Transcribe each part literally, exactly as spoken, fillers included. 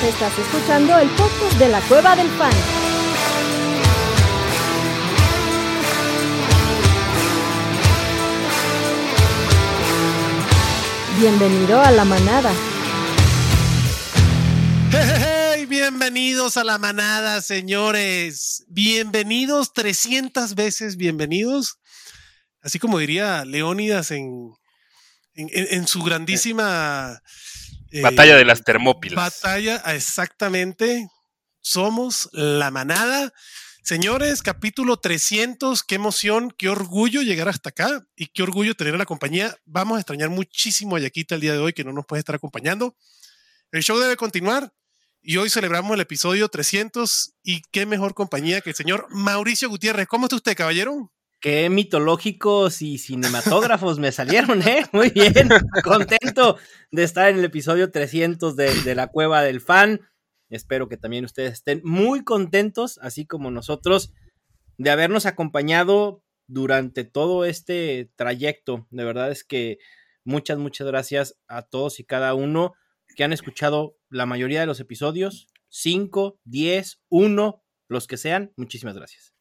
Estás escuchando el podcast de la Cueva del Fan. Bienvenido a la manada. Hey, bienvenidos a la manada, señores. Bienvenidos trescientas veces, bienvenidos. Así como diría Leónidas en, en, en su grandísima... Eh, batalla de las Termópilas. Batalla, exactamente. Somos la manada. Señores, capítulo trescientos, qué emoción, qué orgullo llegar hasta acá y qué orgullo tener a la compañía. Vamos a extrañar muchísimo a Yaquita el día de hoy, que no nos puede estar acompañando. El show debe continuar y hoy celebramos el episodio trescientos y qué mejor compañía que el señor Mauricio Gutiérrez. ¿Cómo está usted, caballero? Qué mitológicos y cinematógrafos me salieron, ¿eh? Muy bien, contento de estar en el episodio trescientos de, de La Cueva del Fan. Espero que también ustedes estén muy contentos, así como nosotros, de habernos acompañado durante todo este trayecto. De verdad es que muchas, muchas gracias a todos y cada uno que han escuchado la mayoría de los episodios, cinco, diez, uno, los que sean. Muchísimas gracias.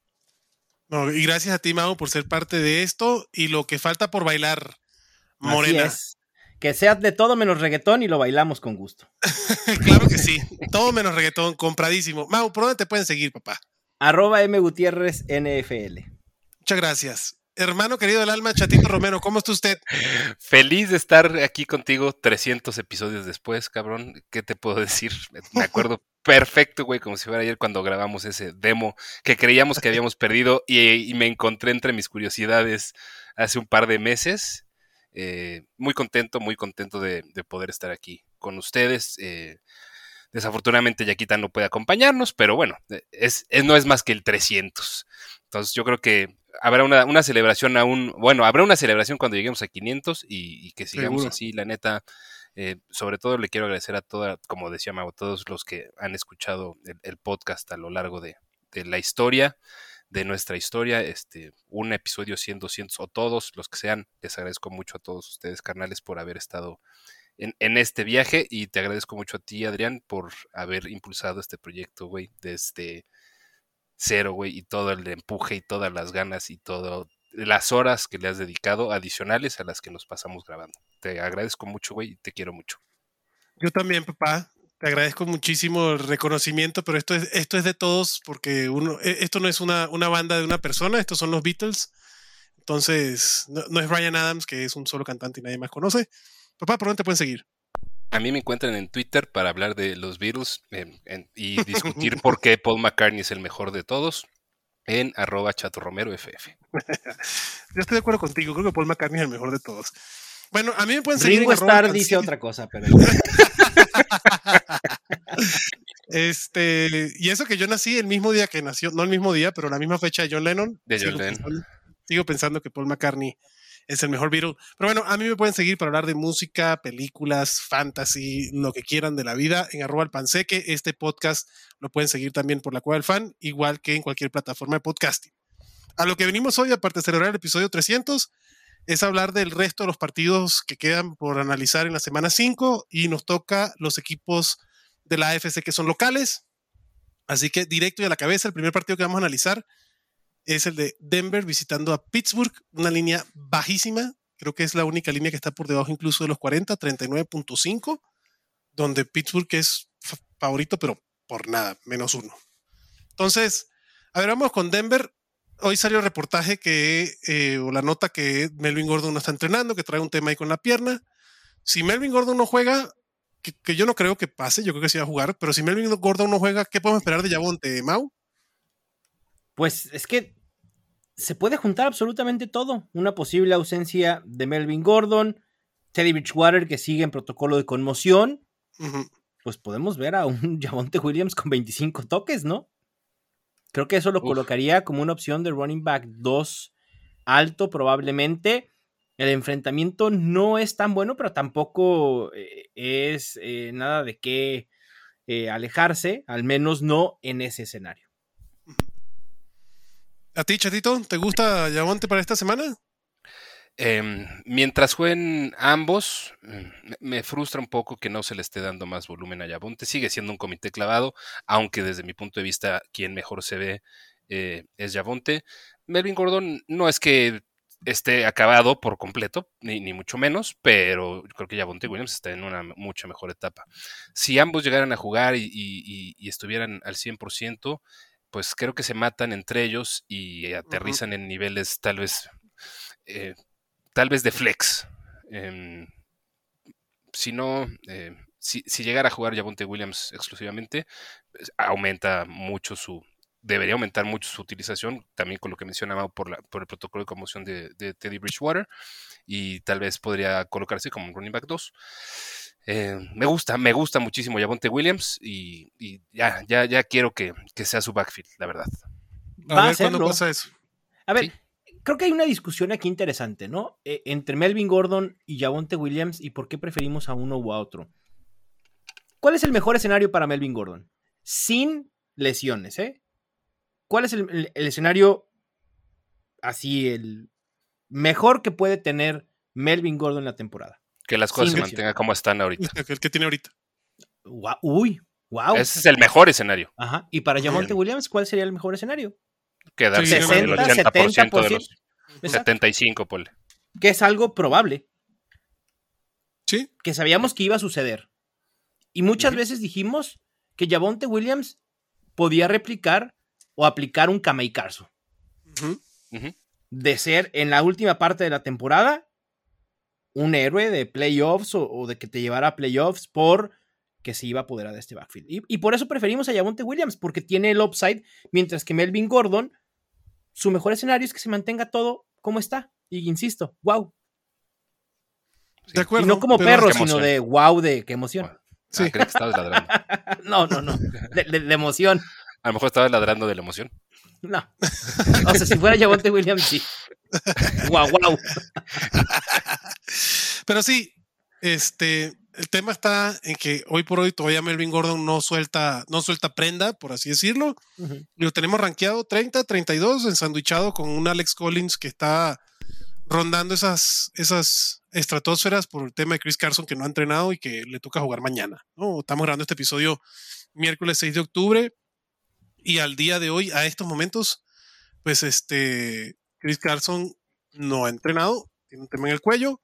No, y gracias a ti, Mau, por ser parte de esto y lo que falta por bailar, Morena. Así es. Que sea de todo menos reggaetón y lo bailamos con gusto. Claro que sí, todo menos reggaetón, compradísimo. Mau, ¿por dónde te pueden seguir, papá? Arroba M Gutiérrez N F L. Muchas gracias. Hermano querido del alma, Chatito Romero, ¿cómo está usted? Feliz de estar aquí contigo trescientos episodios después, cabrón. ¿Qué te puedo decir? Me acuerdo perfecto, güey, como si fuera ayer cuando grabamos ese demo que creíamos que habíamos perdido y, y me encontré entre mis curiosidades hace un par de meses. Eh, muy contento, muy contento de, de poder estar aquí con ustedes. Eh, desafortunadamente Yaquita no puede acompañarnos, pero bueno, es, es, no es más que el trescientos. Entonces yo creo que habrá una, una celebración aún, bueno, habrá una celebración cuando lleguemos a quinientos y, y que sigamos Seguro. Así, la neta. Eh, sobre todo le quiero agradecer a toda, como decía Mau, a todos los que han escuchado el, el podcast a lo largo de, de la historia, de nuestra historia, este, un episodio cien, doscientos o todos los que sean. Les agradezco mucho a todos ustedes, carnales, por haber estado en, en este viaje y te agradezco mucho a ti, Adrián, por haber impulsado este proyecto, güey, desde cero, güey, y todo el empuje y todas las ganas y todo las horas que le has dedicado adicionales a las que nos pasamos grabando. Te agradezco mucho, güey, y te quiero mucho. Yo también, papá. Te agradezco muchísimo el reconocimiento, pero esto es, esto es de todos, porque uno, esto no es una, una banda de una persona, estos son los Beatles. Entonces, no, no es Bryan Adams, que es un solo cantante y nadie más conoce. Papá, ¿por dónde te pueden seguir? A mí me encuentran en Twitter para hablar de los Beatles eh, en, y discutir por qué Paul McCartney es el mejor de todos en arroba Chato Romero F F. Yo estoy de acuerdo contigo, creo que Paul McCartney es el mejor de todos. Bueno, a mí me pueden seguir Ringo en Starr dice otra cosa, pero... este, y eso que yo nací el mismo día que nació, no el mismo día, pero la misma fecha de John Lennon. De John sigo, Lennon. Pensando, sigo pensando que Paul McCartney es el mejor Beatle. Pero bueno, a mí me pueden seguir para hablar de música, películas, fantasy, lo que quieran de la vida en arroba el panseque. Este podcast lo pueden seguir también por La Cueva del Fan, igual que en cualquier plataforma de podcasting. A lo que venimos hoy, aparte de celebrar el episodio trescientos, es hablar del resto de los partidos que quedan por analizar en la semana cinco y nos toca los equipos de la A F C que son locales. Así que directo y a la cabeza, el primer partido que vamos a analizar es el de Denver visitando a Pittsburgh, una línea bajísima, creo que es la única línea que está por debajo incluso de los cuarenta, treinta y nueve punto cinco, donde Pittsburgh es favorito, pero por nada, menos uno. Entonces, a ver, vamos con Denver. Hoy salió el reportaje que, eh, o la nota que Melvin Gordon no está entrenando, que trae un tema ahí con la pierna. Si Melvin Gordon no juega, que, que yo no creo que pase, yo creo que sí va a jugar, pero si Melvin Gordon no juega, ¿qué podemos esperar de Javonte, Mau? Pues es que se puede juntar absolutamente todo. Una posible ausencia de Melvin Gordon, Teddy Bridgewater que sigue en protocolo de conmoción. Uh-huh. Pues podemos ver a un Javonte Williams con veinticinco toques, ¿no? Creo que eso lo Uf. colocaría como una opción de running back dos alto probablemente. El enfrentamiento no es tan bueno, pero tampoco eh, es eh, nada de qué eh, alejarse, al menos no en ese escenario. ¿A ti, Chatito, te gusta Javonte para esta semana? Eh, mientras jueguen ambos, me frustra un poco que no se le esté dando más volumen a Javonte. Sigue siendo un comité clavado, aunque desde mi punto de vista quien mejor se ve eh, es Javonte. Melvin Gordon no es que esté acabado por completo, ni, ni mucho menos, pero creo que Javonte Williams está en una mucha mejor etapa. Si ambos llegaran a jugar y, y, y estuvieran al cien por ciento, pues creo que se matan entre ellos y aterrizan uh-huh. en niveles tal vez... Eh, tal vez de flex. Eh, si no, eh, si, si llegara a jugar Javonte Williams exclusivamente, pues, aumenta mucho su, debería aumentar mucho su utilización, también con lo que mencionaba por, la, por el protocolo de conmoción de, de Teddy Bridgewater, y tal vez podría colocarse como un running back dos. Eh, me gusta, me gusta muchísimo Javonte Williams y, y ya, ya, ya quiero que, que sea su backfield, la verdad. A Va ver a cuándo pasa eso. A ver, ¿sí? Creo que hay una discusión aquí interesante, ¿no? Eh, entre Melvin Gordon y Javonte Williams y por qué preferimos a uno u a otro. ¿Cuál es el mejor escenario para Melvin Gordon? Sin lesiones, ¿eh? ¿Cuál es el, el, el escenario así, el mejor que puede tener Melvin Gordon en la temporada? Que las cosas Sin se mantengan como están ahorita. El que tiene ahorita. Wow, uy, wow. Ese es el mejor escenario. Ajá. Y para Javonte Williams, ¿cuál sería el mejor escenario? Quedarse sesenta, con el ochenta por ciento setenta por ciento de los Exacto. setenta y cinco, ponle. Que es algo probable. Sí. Que sabíamos que iba a suceder. Y muchas uh-huh. veces dijimos que Javonte Williams podía replicar o aplicar un Kamei Carso. Uh-huh. Uh-huh. De ser en la última parte de la temporada un héroe de playoffs o, o de que te llevara a playoffs por que se iba a apoderar de este backfield. Y, y por eso preferimos a Javonte Williams, porque tiene el upside, mientras que Melvin Gordon, su mejor escenario es que se mantenga todo como está. Y insisto, wow. Sí. De acuerdo. Y no como perro, sino de wow, de qué emoción. Wow. Sí. Ah, creí que estabas ladrando. no, no, no. De, de, de emoción. A lo mejor estabas ladrando de la emoción. No. O sea, si fuera Javonte Williams, sí. Wow, wow. Pero sí, este, el tema está en que hoy por hoy todavía Melvin Gordon no suelta, no suelta prenda, por así decirlo. Uh-huh. Lo tenemos rankeado treinta, treinta y dos, ensanduichado con un Alex Collins que está rondando esas, esas estratosferas por el tema de Chris Carson, que no ha entrenado y que le toca jugar mañana, ¿no? Estamos grabando este episodio miércoles seis de octubre y al día de hoy, a estos momentos, pues este Chris Carson no ha entrenado, tiene un tema en el cuello.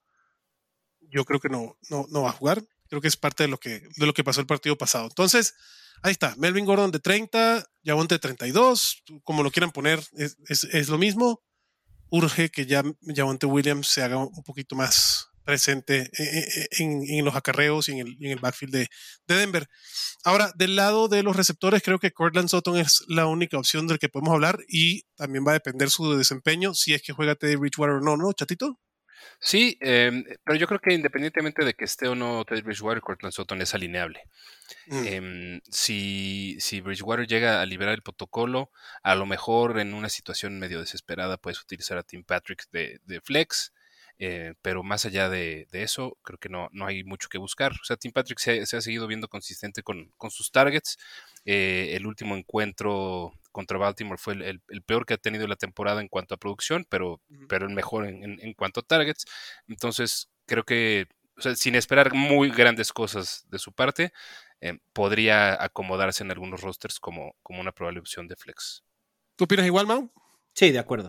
Yo creo que no, no, no va a jugar. Creo que es parte de lo que, de lo que pasó el partido pasado. Entonces, ahí está. Melvin Gordon de treinta, Javonte de treinta y dos, como lo quieran poner, es, es, es lo mismo. Urge que ya Javonte Williams se haga un poquito más presente en, en, en los acarreos y en el, en el backfield de, de Denver. Ahora, del lado de los receptores, creo que Courtland Sutton es la única opción del que podemos hablar y también va a depender su desempeño, si es que juega Teddy Bridgewater o no, ¿no, Chatito? Sí, eh, pero yo creo que independientemente de que esté o no Teddy Bridgewater, Courtland Sutton es alineable. Mm. Eh, si, si Bridgewater llega a liberar el protocolo, a lo mejor en una situación medio desesperada puedes utilizar a Tim Patrick de, de flex, eh, pero más allá de, de eso, creo que no, no hay mucho que buscar. O sea, Tim Patrick se, se ha seguido viendo consistente con, con sus targets. Eh, el último encuentro contra Baltimore fue el, el, el peor que ha tenido la temporada en cuanto a producción, pero, uh-huh. pero el mejor en, en, en cuanto a targets. Entonces, creo que, o sea, sin esperar muy grandes cosas de su parte, eh, podría acomodarse en algunos rosters como, como una probable opción de flex. ¿Tú opinas igual, Mau? Sí, de acuerdo.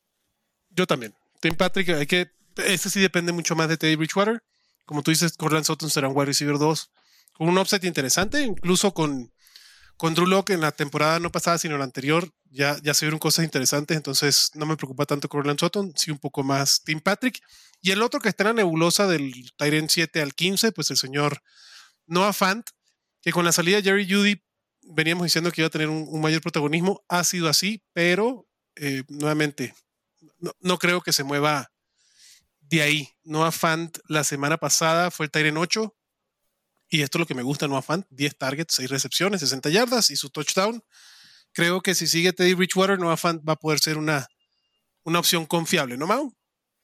Yo también. Tim Patrick, hay que, ese sí depende mucho más de Teddy Bridgewater. Como tú dices, Courtland Sutton será un wide receiver dos, con un upside interesante, incluso con Con Drew Lock en la temporada no pasada, sino la anterior, ya, ya se vieron cosas interesantes, entonces no me preocupa tanto Courtland Sutton, sí un poco más Tim Patrick. Y el otro que está en la nebulosa del tight end siete al quince, pues el señor Noah Fant, que con la salida de Jerry Jeudy veníamos diciendo que iba a tener un, un mayor protagonismo, ha sido así, pero eh, nuevamente no, no creo que se mueva de ahí. Noah Fant la semana pasada fue el tight end ocho, y esto es lo que me gusta, Noah Fant, diez targets, seis recepciones, sesenta yardas y su touchdown. Creo que si sigue Teddy Bridgewater, Noah Fant va a poder ser una, una opción confiable, ¿no, Mau?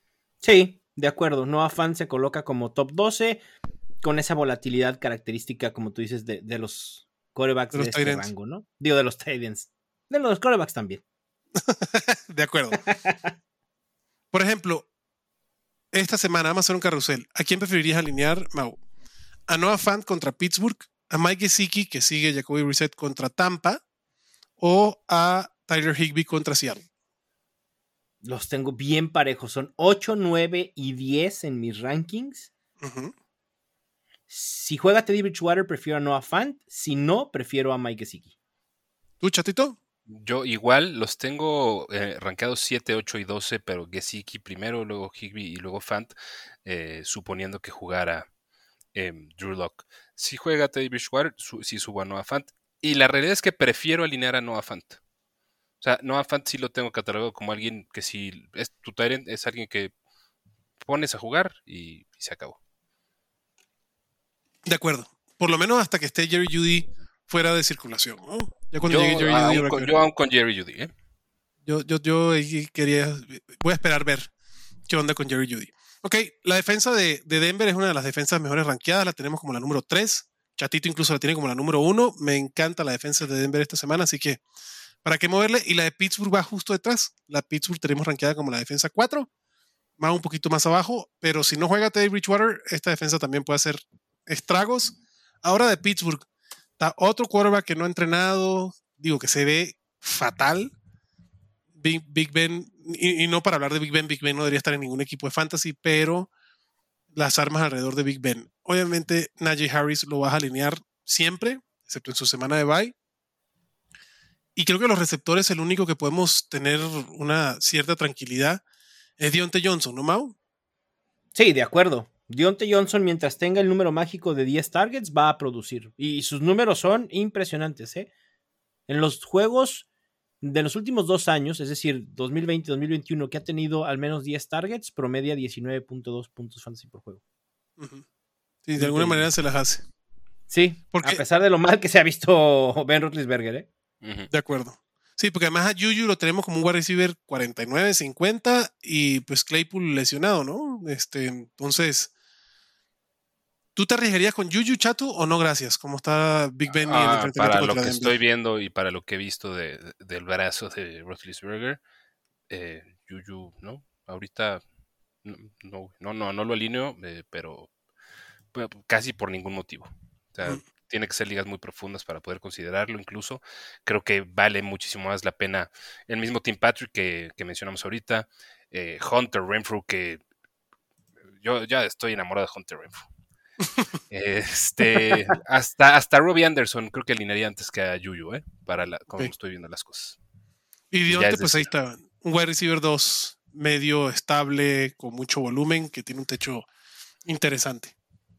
Sí, de acuerdo. Noah Fant se coloca como top doce con esa volatilidad característica, como tú dices, de, de los quarterbacks de, los de este ends. rango, ¿no? Digo, de los tight ends. De los quarterbacks también. De acuerdo. Por ejemplo, esta semana vamos a hacer un carrusel. ¿A quién preferirías alinear, Mau? ¿A Noah Fant contra Pittsburgh? ¿A Mike Gesicki, que sigue Jacoby Brissett, contra Tampa? ¿O a Tyler Higbee contra Seattle? Los tengo bien parejos. Son ocho, nueve y diez en mis rankings. Uh-huh. Si juega Teddy Bridgewater, prefiero a Noah Fant. Si no, prefiero a Mike Gesicki. ¿Tú, Chatito? Yo igual los tengo eh, rankeados siete, ocho y doce, pero Gesicki primero, luego Higbee y luego Fant, eh, suponiendo que jugara eh, Drew Lock. Si juega Teddy Bridgewater, su, sí subo a Noah Fant. Y la realidad es que prefiero alinear a Noah Fant. O sea, Noah Fant sí lo tengo catalogado como alguien que si es tu Tyrant, es alguien que pones a jugar y, y se acabó. De acuerdo. Por lo menos hasta que esté Jerry Jeudy fuera de circulación, ¿no? Ya cuando Yo, llegue Jerry aún Jeudy, con, yo aún con Jerry Jeudy, ¿eh? Yo, yo, yo ahí quería. Voy a esperar ver qué onda con Jerry Jeudy. Ok, la defensa de, de Denver es una de las defensas mejores rankeadas. La tenemos como la número tres. Chatito incluso la tiene como la número uno. Me encanta la defensa de Denver esta semana, así que ¿para qué moverle? Y la de Pittsburgh va justo detrás. La Pittsburgh tenemos rankeada como la defensa cuatro. Va un poquito más abajo, pero si no juega Teddy Bridgewater, esta defensa también puede hacer estragos. Ahora de Pittsburgh, está otro quarterback que no ha entrenado, digo que se ve fatal. Big, Big Ben, y, y no para hablar de Big Ben, Big Ben no debería estar en ningún equipo de fantasy, pero las armas alrededor de Big Ben. Obviamente, Najee Harris lo vas a alinear siempre, excepto en su semana de bye. Y creo que los receptores, el único que podemos tener una cierta tranquilidad es Diontae Johnson, ¿no, Mau? Sí, de acuerdo. Diontae Johnson, mientras tenga el número mágico de diez targets, va a producir. Y sus números son impresionantes, ¿eh? En los juegos de los últimos dos años, es decir, dos mil veinte y dos mil veintiuno, que ha tenido al menos diez targets, promedia diecinueve punto dos puntos fantasy por juego. Uh-huh. Sí, de Increíble. Alguna manera se las hace. Sí, porque, a pesar de lo mal que se ha visto Ben Roethlisberger, ¿eh? Uh-huh. De acuerdo. Sí, porque además a Juju lo tenemos como un wide receiver cuarenta y nueve, cincuenta y pues Claypool lesionado, ¿no? Este, entonces, ¿tú te arriesgarías con Juju, Chato, o no? Gracias. ¿Cómo está Big Ben? Ah, y el enfrentamiento para lo que Denver? estoy viendo y para lo que he visto de, de, del brazo de Roethlisberger, eh, Juju, ¿no? Ahorita no, no, no, no, no lo alineo, eh, pero pues, casi por ningún motivo. O sea, mm. tiene que ser ligas muy profundas para poder considerarlo. Incluso creo que vale muchísimo más la pena el mismo Tim Patrick que, que mencionamos ahorita, eh, Hunter Renfrew, que yo ya estoy enamorado de Hunter Renfrew. este, hasta, hasta Robbie Anderson creo que alinearía antes que a Juju, ¿eh? Para la, como okay. estoy viendo las cosas. Y Diontae, pues ahí está, un wide receiver dos, medio estable, con mucho volumen, que tiene un techo interesante.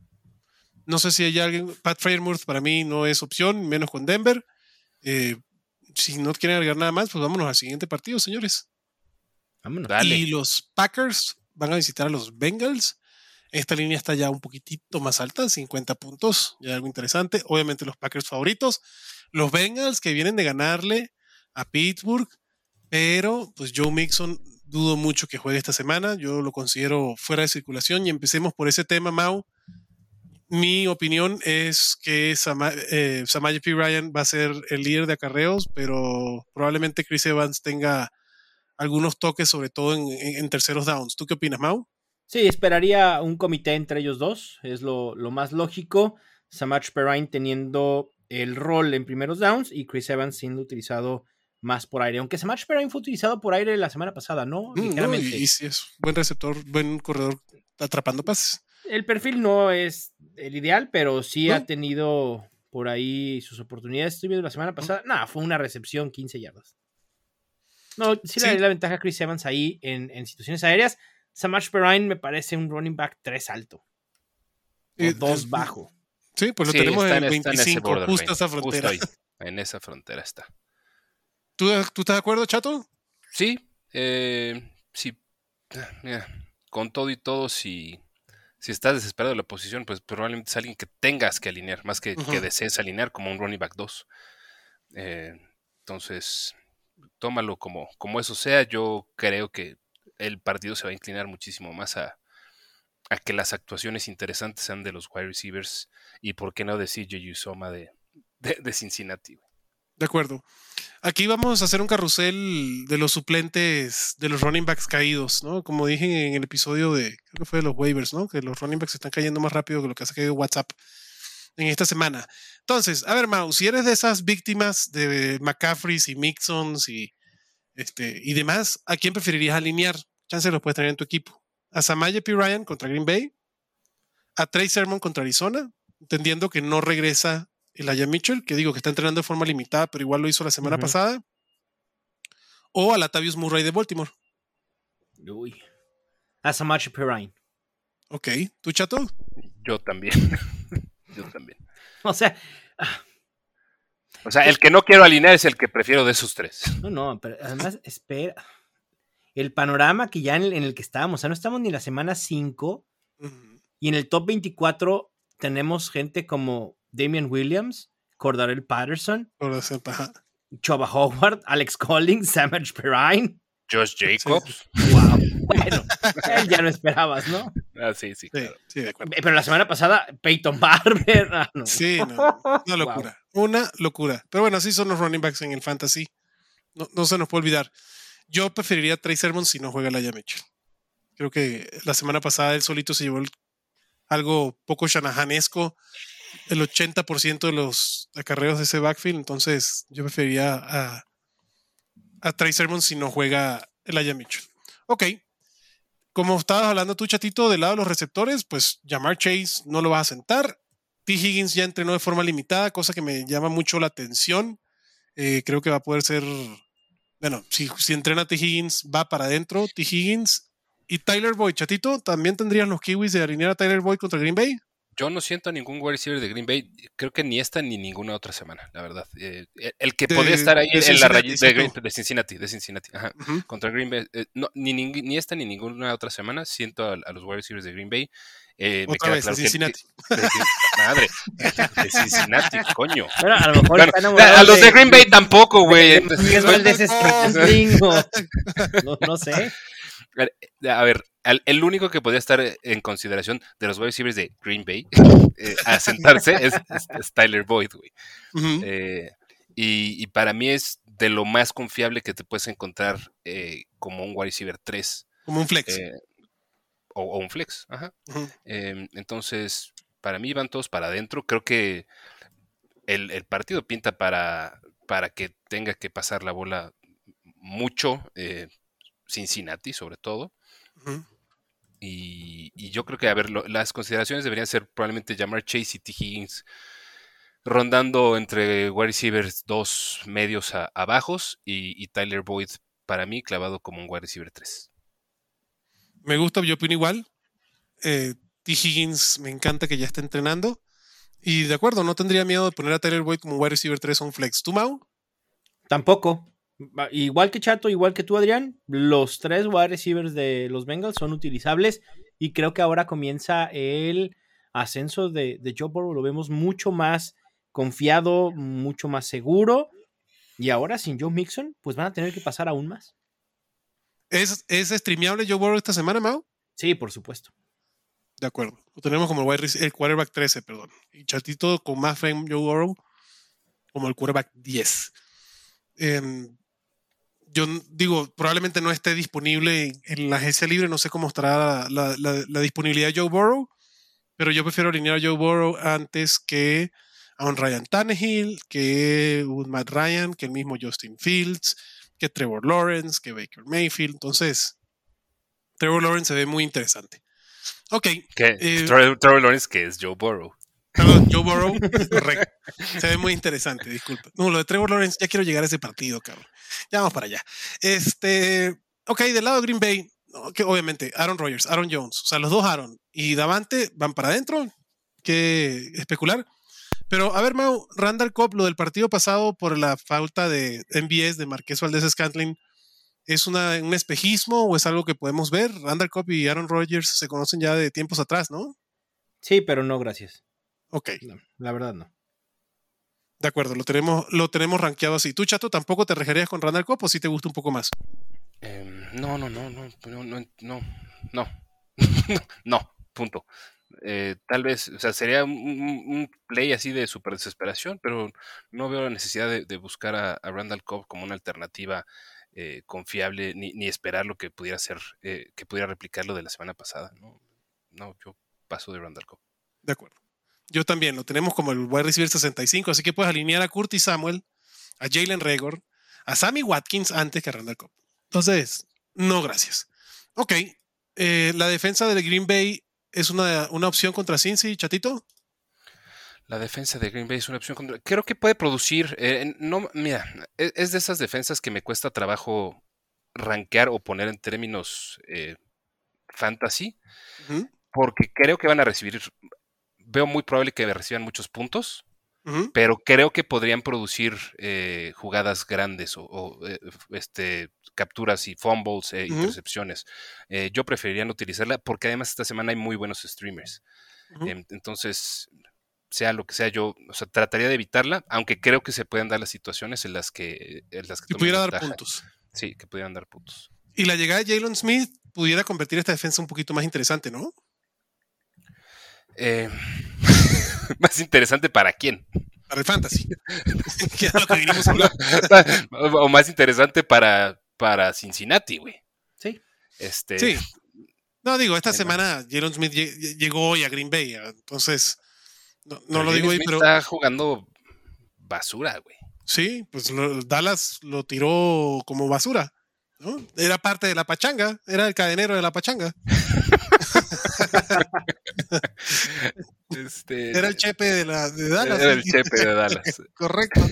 No sé si hay alguien, Pat Freiermuth para mí no es opción, menos con Denver. Eh, si no quieren agregar nada más, pues vámonos al siguiente partido, señores. Vámonos. Dale. Y los Packers van a visitar a los Bengals. Esta línea está ya un poquitito más alta, cincuenta puntos, ya algo interesante. Obviamente los Packers favoritos. Los Bengals que vienen de ganarle a Pittsburgh, pero pues Joe Mixon dudo mucho que juegue esta semana. Yo lo considero fuera de circulación y empecemos por ese tema, Mau. Mi opinión es que Sama, eh, Samaje Perine va a ser el líder de acarreos, pero probablemente Chris Evans tenga algunos toques, sobre todo en, en, en terceros downs. ¿Tú qué opinas, Mau? Sí, esperaría un comité entre ellos dos, es lo, lo más lógico. Samaje Perine teniendo el rol en primeros downs y Chris Evans siendo utilizado más por aire. Aunque Samaje Perine fue utilizado por aire la semana pasada, ¿no? Mm, no y, y sí, es buen receptor, buen corredor atrapando pases. El perfil no es el ideal, pero sí ¿no? ha tenido por ahí sus oportunidades. Estoy viendo la semana pasada. No, nah, fue una recepción, quince yardas. No, sí, sí. Le daría la ventaja a Chris Evans ahí en, en situaciones aéreas. Samaje Perine me parece un running back tres alto. O eh, dos bajo. Sí, pues lo sí, tenemos en, en veinticinco, en justo esa frontera. Justo ahí, en esa frontera está. ¿Tú, ¿Tú estás de acuerdo, Chato? Sí, eh, sí. Mira, con todo y todo, si, si estás desesperado de la posición, pues probablemente es alguien que tengas que alinear, más que, uh-huh. que desees alinear como un running back dos. Eh, entonces, tómalo como, como eso sea. Yo creo que el partido se va a inclinar muchísimo más a, a que las actuaciones interesantes sean de los wide receivers y por qué no decir J J Uzomah de, de, de Cincinnati. De acuerdo. Aquí vamos a hacer un carrusel de los suplentes de los running backs caídos, ¿no? Como dije en el episodio de, creo que fue de los waivers, ¿no? Que los running backs están cayendo más rápido que lo que ha caído WhatsApp en esta semana. Entonces, a ver, Mau, si eres de esas víctimas de McCaffreys y Mixons y, este, y demás, ¿a quién preferirías alinear? Chance los puedes tener en tu equipo. ¿A Samaje Perine contra Green Bay? ¿A Trey Sermon contra Arizona? Entendiendo que no regresa Elijah Mitchell, que digo que está entrenando de forma limitada, pero igual lo hizo la semana uh-huh. pasada. ¿O a Latavius Murray de Baltimore? Uy. A Samaje Perine. Ok. ¿Tú, Chato? Yo también. Yo también. O sea... O sea, el que no quiero alinear es el que prefiero de esos tres. No, no, pero además, espera. El panorama que ya en el, en el que estábamos, o sea, no estamos ni en la semana cinco, uh-huh. y en el top veinticuatro tenemos gente como Damian Williams, Cordarrelle Patterson, Chuba Howard, Alex Collins, Samaje Perine, Josh Jacobs. Sí. Wow. Bueno, él ya no esperabas, ¿no? Ah, sí, sí, claro. Sí, sí, de acuerdo. Pero la semana pasada, Peyton Barber. Ah, no. Sí, no, una locura. Wow. Una locura. Pero bueno, así son los running backs en el fantasy. No, no se nos puede olvidar. Yo preferiría a Trey Sermon si no juega Elijah Mitchell. Creo que la semana pasada él solito se llevó el, algo poco shanahanesco, el ochenta por ciento de los acarreos de ese backfield. Entonces yo preferiría a, a Trey Sermon si no juega Elijah Mitchell. Ok. Como estabas hablando tú, Chatito, del lado de los receptores, pues Ja'Marr Chase no lo va a sentar. T. Higgins ya entrenó de forma limitada, cosa que me llama mucho la atención. Eh, creo que va a poder ser... Bueno, si, si entrena T. Higgins, va para adentro. T. Higgins y Tyler Boyd. Chatito, ¿también tendrían los Kiwis de alinear a Tyler Boyd contra Green Bay? Yo no siento a ningún wide receiver de Green Bay. Creo que ni esta ni ninguna otra semana, la verdad. Eh, el que de, podría estar ahí en la rayita de, de Cincinnati, de Cincinnati, ajá, uh-huh. contra Green Bay. Eh, no, ni, ni, ni esta ni ninguna otra semana siento a, a los wide receivers de Green Bay. Eh, Otra me vez, claro de Cincinnati. Que, de, de, madre, de Cincinnati, coño. Bueno, a lo mejor bueno, a los de Green Bay tampoco, güey. No, no sé. A ver, el único que podría estar en consideración de los wide receivers de Green Bay eh, a sentarse es, es, es Tyler Boyd, güey. Uh-huh. Eh, y, y para mí es de lo más confiable que te puedes encontrar eh, como un wide receiver tres. Como un flex. Eh, o, o un flex, ajá. Uh-huh. Eh, entonces, para mí van todos para adentro. Creo que el, el partido pinta para, para que tenga que pasar la bola mucho, eh, Cincinnati sobre todo. Uh-huh. Y, y yo creo que, a ver, lo, las consideraciones deberían ser probablemente Ja'Marr Chase y T. Higgins rondando entre wide receivers dos medios a, a bajos y, y Tyler Boyd para mí clavado como un wide receiver tres. Me gusta, yo opino igual. Eh, T. Higgins me encanta que ya esté entrenando. Y de acuerdo, no tendría miedo de poner a Tyler Boyd como wide receiver tres o un flex. ¿Tú, Mau? Tampoco. Igual que Chato, igual que tú, Adrián, los tres wide receivers de los Bengals son utilizables y creo que ahora comienza el ascenso de, de Joe Burrow. Lo vemos mucho más confiado, mucho más seguro y ahora sin Joe Mixon, pues van a tener que pasar aún más. ¿Es, es streameable Joe Burrow esta semana, Mau? Sí, por supuesto. De acuerdo. Lo tenemos como el, wide receiver, el quarterback trece, perdón. Y Chatito con más frame Joe Burrow como el quarterback diez. Eh, Yo digo, probablemente no esté disponible en la agencia libre, no sé cómo estará la, la, la disponibilidad de Joe Burrow, pero yo prefiero alinear a Joe Burrow antes que a un Ryan Tannehill, que un Matt Ryan, que el mismo Justin Fields, que Trevor Lawrence, que Baker Mayfield. Entonces, Trevor Lawrence se ve muy interesante. Ok. ¿Qué? Eh, Trevor, Trevor Lawrence, que es Joe Burrow. Perdón, Joe Burrow, correcto. Se ve muy interesante, disculpa. No, lo de Trevor Lawrence, ya quiero llegar a ese partido, cabrón. Ya vamos para allá. Este, ok, del lado de Green Bay, que obviamente Aaron Rodgers, Aaron Jones, o sea, los dos Aaron y Davante van para adentro, que especular. Pero, a ver, Mau, Randall Cobb, lo del partido pasado por la falta de M V S de Marquez Valdez-Scantling, ¿es una, un espejismo o es algo que podemos ver? Randall Cobb y Aaron Rodgers se conocen ya de tiempos atrás, ¿no? Sí, pero no, gracias. Ok. No, la verdad no. De acuerdo, lo tenemos, lo tenemos rankeado así. ¿Tú, Chato, tampoco te regerías con Randall Cobb o sí te gusta un poco más? Eh, no, no, no, no, no, no, no, no, no, no, punto. Eh, tal vez, o sea, sería un, un play así de super desesperación, pero no veo la necesidad de, de buscar a, a Randall Cobb como una alternativa eh, confiable, ni, ni esperar lo que pudiera ser, eh, que pudiera replicar lo de la semana pasada. No, no, yo paso de Randall Cobb. De acuerdo. Yo también lo tenemos como el wide receiver sesenta y cinco, así que puedes alinear a Curtis Samuel, a Jalen Reagor, a Sammy Watkins antes que a Randall Cobb. Entonces, no, gracias. Ok, eh, la defensa del Green Bay es una, una opción contra Cincy, Chatito. La defensa de Green Bay es una opción contra... Creo que puede producir... Eh, no, mira, es, es de esas defensas que me cuesta trabajo rankear o poner en términos eh, fantasy, uh-huh. porque creo que van a recibir... Veo muy probable que reciban muchos puntos, uh-huh. pero creo que podrían producir eh, jugadas grandes o, o eh, este, capturas y fumbles, eh, uh-huh. intercepciones. Eh, yo preferiría no utilizarla porque además esta semana hay muy buenos streamers. Uh-huh. Eh, entonces, sea lo que sea, yo o sea, trataría de evitarla, aunque creo que se pueden dar las situaciones en las que... En las que, que pudiera dar puntos. Sí, que pudieran dar puntos. Y la llegada de Jalen Smith pudiera convertir esta defensa un poquito más interesante, ¿no? Eh, más interesante para quién? Para el fantasy. Que es lo que vinimos a hablar. O más interesante para, para Cincinnati, güey. Sí. Este, sí. No, digo, esta semana Jalen Smith llegó hoy a Green Bay, entonces no, no lo digo ahí, pero está jugando basura, güey. Sí, pues lo, Dallas lo tiró como basura, ¿no? Era parte de la pachanga, era el cadenero de la pachanga. Este, era el chepe de, la, de Dallas. Era el chepe de Dallas. Correcto.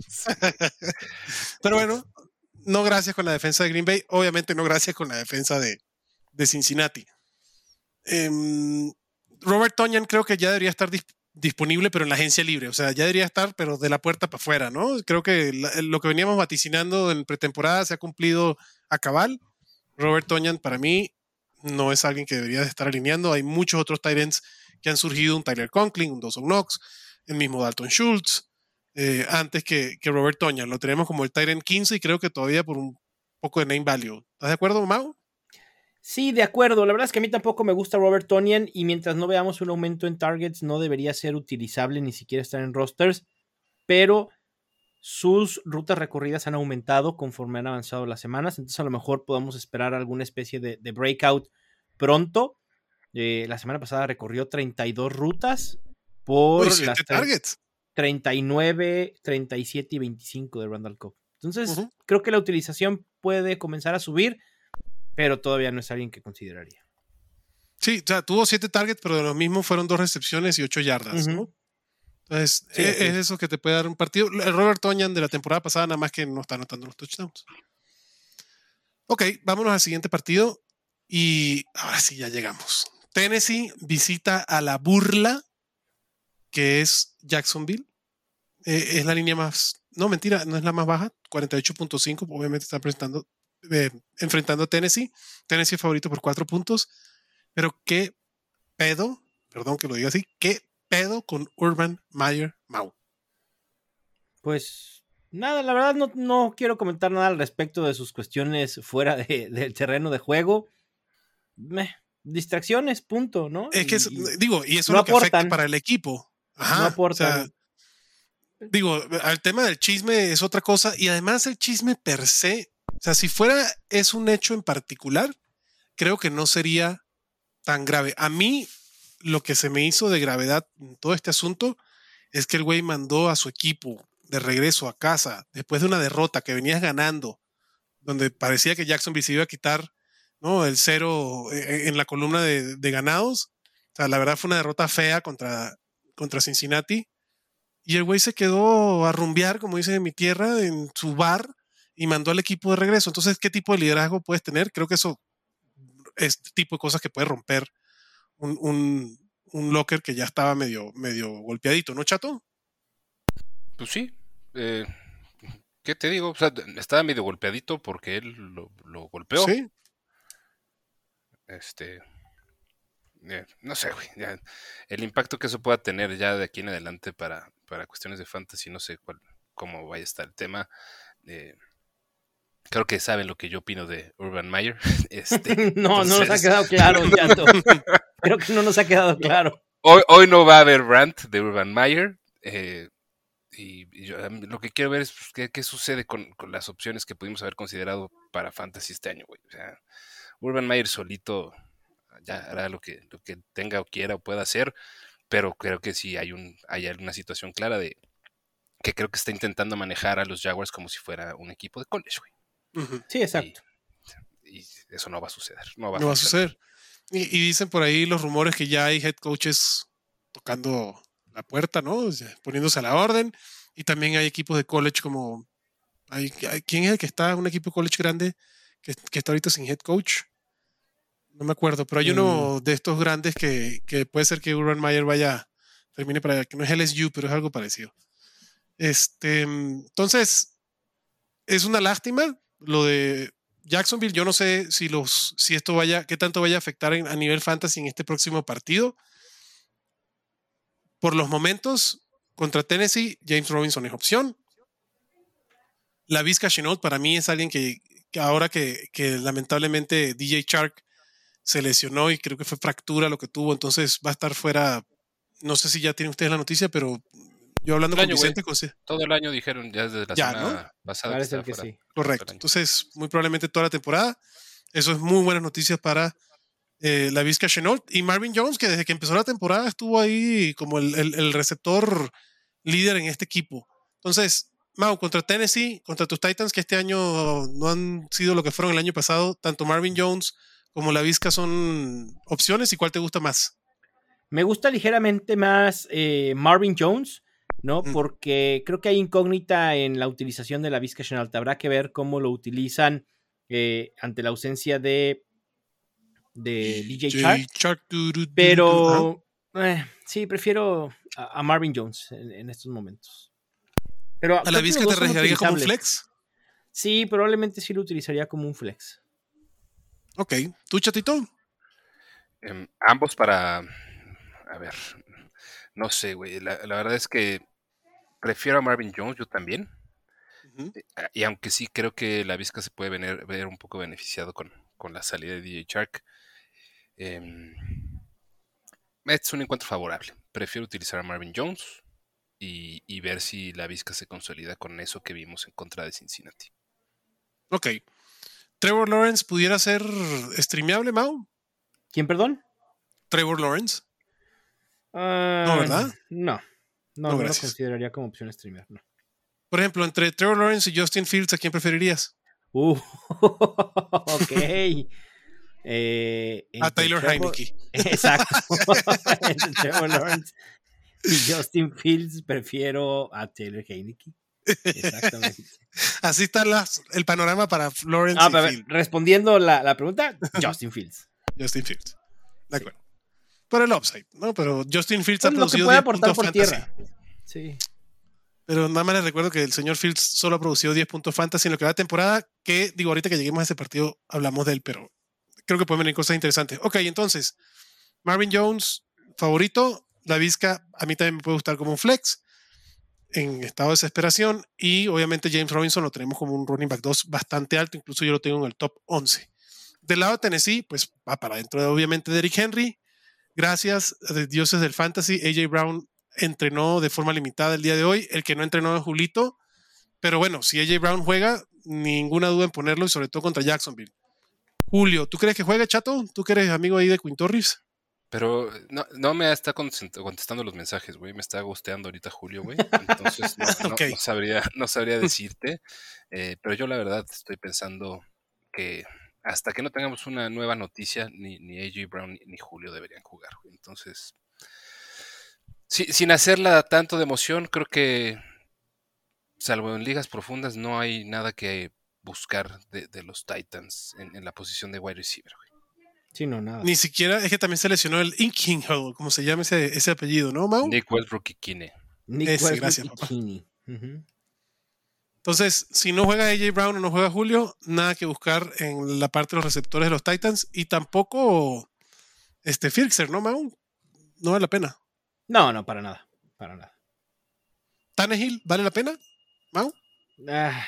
Pero bueno, no gracias con la defensa de Green Bay, obviamente no gracias con la defensa de, de Cincinnati. Eh, Robert Tonyan creo que ya debería estar disp- disponible, pero en la agencia libre, o sea, ya debería estar, pero de la puerta para afuera, ¿no? Creo que la, lo que veníamos vaticinando en pretemporada se ha cumplido a cabal. Robert Tonyan para mí no es alguien que debería estar alineando. Hay muchos otros tight ends que han surgido, un Tyler Conklin, un Dawson Knox, el mismo Dalton Schultz, eh, antes que, que Robert Tonyan. Lo tenemos como el tight end quince y creo que todavía por un poco de name value. ¿Estás de acuerdo, Mau? Sí, de acuerdo. La verdad es que a mí tampoco me gusta Robert Tonyan y mientras no veamos un aumento en targets no debería ser utilizable ni siquiera estar en rosters, pero sus rutas recorridas han aumentado conforme han avanzado las semanas, entonces a lo mejor podemos esperar alguna especie de, de breakout pronto. Eh, la semana pasada recorrió treinta y dos rutas por Uy, las targets. treinta y nueve, treinta y siete y veinticinco de Randall Cobb. Entonces uh-huh. creo que la utilización puede comenzar a subir, pero todavía no es alguien que consideraría. Sí, o sea, tuvo siete targets, pero de los mismos fueron dos recepciones y ocho yardas, uh-huh. ¿no? Entonces, sí, es, sí. es eso que te puede dar un partido. El Robert Tonyan de la temporada pasada, nada más que no está anotando los touchdowns. Ok, vámonos al siguiente partido. Y ahora sí, ya llegamos. Tennessee visita a la burla, que es Jacksonville. Eh, es la línea más... No, mentira, no es la más baja. cuarenta y ocho punto cinco, obviamente está presentando, eh, enfrentando a Tennessee. Tennessee es favorito por cuatro puntos. Pero qué pedo, perdón que lo diga así, qué pedo con Urban Meyer Mau. Pues nada, la verdad no, no quiero comentar nada al respecto de sus cuestiones fuera de, del terreno de juego. Meh, distracciones, punto, ¿no? Es que, es, y, digo, y eso no es lo que aportan, afecta para el equipo. Ajá, no aportan. O sea, digo, el tema del chisme es otra cosa y además el chisme per se, o sea, si fuera es un hecho en particular, creo que no sería tan grave. A mí lo que se me hizo de gravedad en todo este asunto es que el güey mandó a su equipo de regreso a casa después de una derrota que venías ganando, donde parecía que Jacksonville se iba a quitar, ¿no?, el cero en la columna de, de ganados. O sea, la verdad fue una derrota fea contra, contra Cincinnati. Y el güey se quedó a rumbear, como dice en mi tierra, en su bar y mandó al equipo de regreso. Entonces, ¿qué tipo de liderazgo puedes tener? Creo que eso este tipo de cosas que puede romper un, un, un locker que ya estaba medio, medio golpeadito, ¿no, Chato? Pues sí. Eh, ¿Qué te digo? O sea, estaba medio golpeadito porque él lo, lo golpeó. Sí. Este. Eh, no sé, güey. Ya, el impacto que eso pueda tener ya de aquí en adelante para, para cuestiones de fantasy, no sé cuál, cómo vaya a estar el tema. Eh, Creo que saben lo que yo opino de Urban Meyer. Este, no, entonces... no nos ha quedado claro, Chato. Creo que no nos ha quedado claro. Hoy, hoy no va a haber rant de Urban Meyer. Eh, y, y yo, lo que quiero ver es pues, qué, qué sucede con, con las opciones que pudimos haber considerado para Fantasy este año, güey. O sea, Urban Meyer solito ya hará lo que, lo que tenga o quiera o pueda hacer, pero creo que sí hay, un, hay una situación clara de que creo que está intentando manejar a los Jaguars como si fuera un equipo de college, güey. Uh-huh. Sí, exacto. Y, y eso no va a suceder. No va, no a, va a suceder. Y, y dicen por ahí los rumores que ya hay head coaches tocando la puerta, ¿no? O sea, poniéndose a la orden. Y también hay equipos de college como... Hay, hay, ¿quién es el que está? Un equipo de college grande que, que está ahorita sin head coach. No me acuerdo, pero hay mm. uno de estos grandes que, que puede ser que Urban Meyer vaya, termine para allá, que no es L S U, pero es algo parecido. Este, entonces, es una lástima lo de Jacksonville. Yo no sé si los, si esto vaya, qué tanto vaya a afectar en, a nivel fantasy en este próximo partido. Por los momentos, contra Tennessee, James Robinson es opción. La Vizca Chenault para mí es alguien que, que ahora que, que lamentablemente D J Chark se lesionó y creo que fue fractura lo que tuvo, entonces va a estar fuera. No sé si ya tienen ustedes la noticia, pero yo hablando con año, Vicente José. Todo el año dijeron ya desde la ya, semana ¿no? pasada. Parece que, que fuera. sí. Correcto. Entonces, muy probablemente toda la temporada. Eso es muy buenas noticias para eh, la Vizca Chenault. Y Marvin Jones, que desde que empezó la temporada estuvo ahí como el, el, el receptor líder en este equipo. Entonces, Mau, contra Tennessee, contra tus Titans, que este año no han sido lo que fueron el año pasado, tanto Marvin Jones como la Vizca son opciones. ¿Y cuál te gusta más? Me gusta ligeramente más eh, Marvin Jones, ¿no? Mm. Porque creo que hay incógnita en la utilización de la Vizca Chenault. Habrá que ver cómo lo utilizan eh, ante la ausencia de, de D J Chark. Chark du, du, du, pero eh, sí, prefiero a, a Marvin Jones en, en estos momentos. Pero ¿a la Vizca te arriesgaría como un flex? Sí, probablemente sí lo utilizaría como un flex. Ok. ¿Tú, Chatito? Eh, ambos para... A ver, no sé, güey. La, la verdad es que prefiero a Marvin Jones, yo también. Uh-huh. Y aunque sí creo que la Vizca se puede ver, ver un poco beneficiado con, con la salida de D J Chark. Eh, es un encuentro favorable. Prefiero utilizar a Marvin Jones y, y ver si la Vizca se consolida con eso que vimos en contra de Cincinnati. Ok. ¿Trevor Lawrence pudiera ser streameable, Mau? ¿Quién, perdón? Trevor Lawrence. Uh, no, ¿verdad? No, no, no, no lo consideraría como opción streamer, no. Por ejemplo, entre Trevor Lawrence y Justin Fields, ¿a quién preferirías? Uh, ok. eh, a Taylor Trevor... Heineke. Exacto. Entre Trevor Lawrence y Justin Fields, prefiero a Taylor Heineke. Exactamente. Así está las, el panorama para Lawrence ah, y pero, Fields. Respondiendo la, la pregunta, Justin Fields. Justin Fields. De acuerdo. Sí. Por el upside, ¿no? Pero Justin Fields pues ha producido lo que puede diez aportar puntos por fantasy. Tierra. Sí. Pero nada más les recuerdo que el señor Fields solo ha producido diez puntos fantasy en lo que va de temporada, que digo, ahorita que lleguemos a ese partido hablamos de él, pero creo que pueden venir cosas interesantes. Ok, entonces, Marvin Jones, favorito. La Vizca, a mí también me puede gustar como un flex en estado de desesperación, y obviamente James Robinson lo tenemos como un running back dos bastante alto, incluso yo lo tengo en el top once. Del lado de Tennessee, pues va para adentro de, obviamente, Derrick Henry. Gracias, de dioses del fantasy. A J Brown entrenó de forma limitada el día de hoy. El que no entrenó es Julito. Pero bueno, si A J Brown juega, ninguna duda en ponerlo, y sobre todo contra Jacksonville. Julio, ¿tú crees que juega, Chato? ¿Tú que eres amigo ahí de Quinn Torres? Pero no, no me está contestando los mensajes, güey. Me está gusteando ahorita Julio, güey. Entonces no, no, okay. no, sabría, no sabría decirte. Eh, pero yo la verdad estoy pensando que hasta que no tengamos una nueva noticia, ni, ni A J Brown ni, ni Julio deberían jugar, güey. Entonces, si, sin hacerla tanto de emoción, creo que, salvo en ligas profundas, no hay nada que buscar de, de los Titans en, en la posición de wide receiver, güey. Sí, no, nada. Ni siquiera, es que también se lesionó el Inkinghole, como se llama ese, ese apellido, ¿no, Mau? Nick Westbrook-Ikhine. Nick ese, gracias, papá. Uh-huh. Entonces, si no juega A J Brown o no juega Julio, nada que buscar en la parte de los receptores de los Titans, y tampoco este Firkser, ¿no, Mau? No vale la pena. No, no, para nada, para nada. ¿Tannehill vale la pena, Mau? Ah,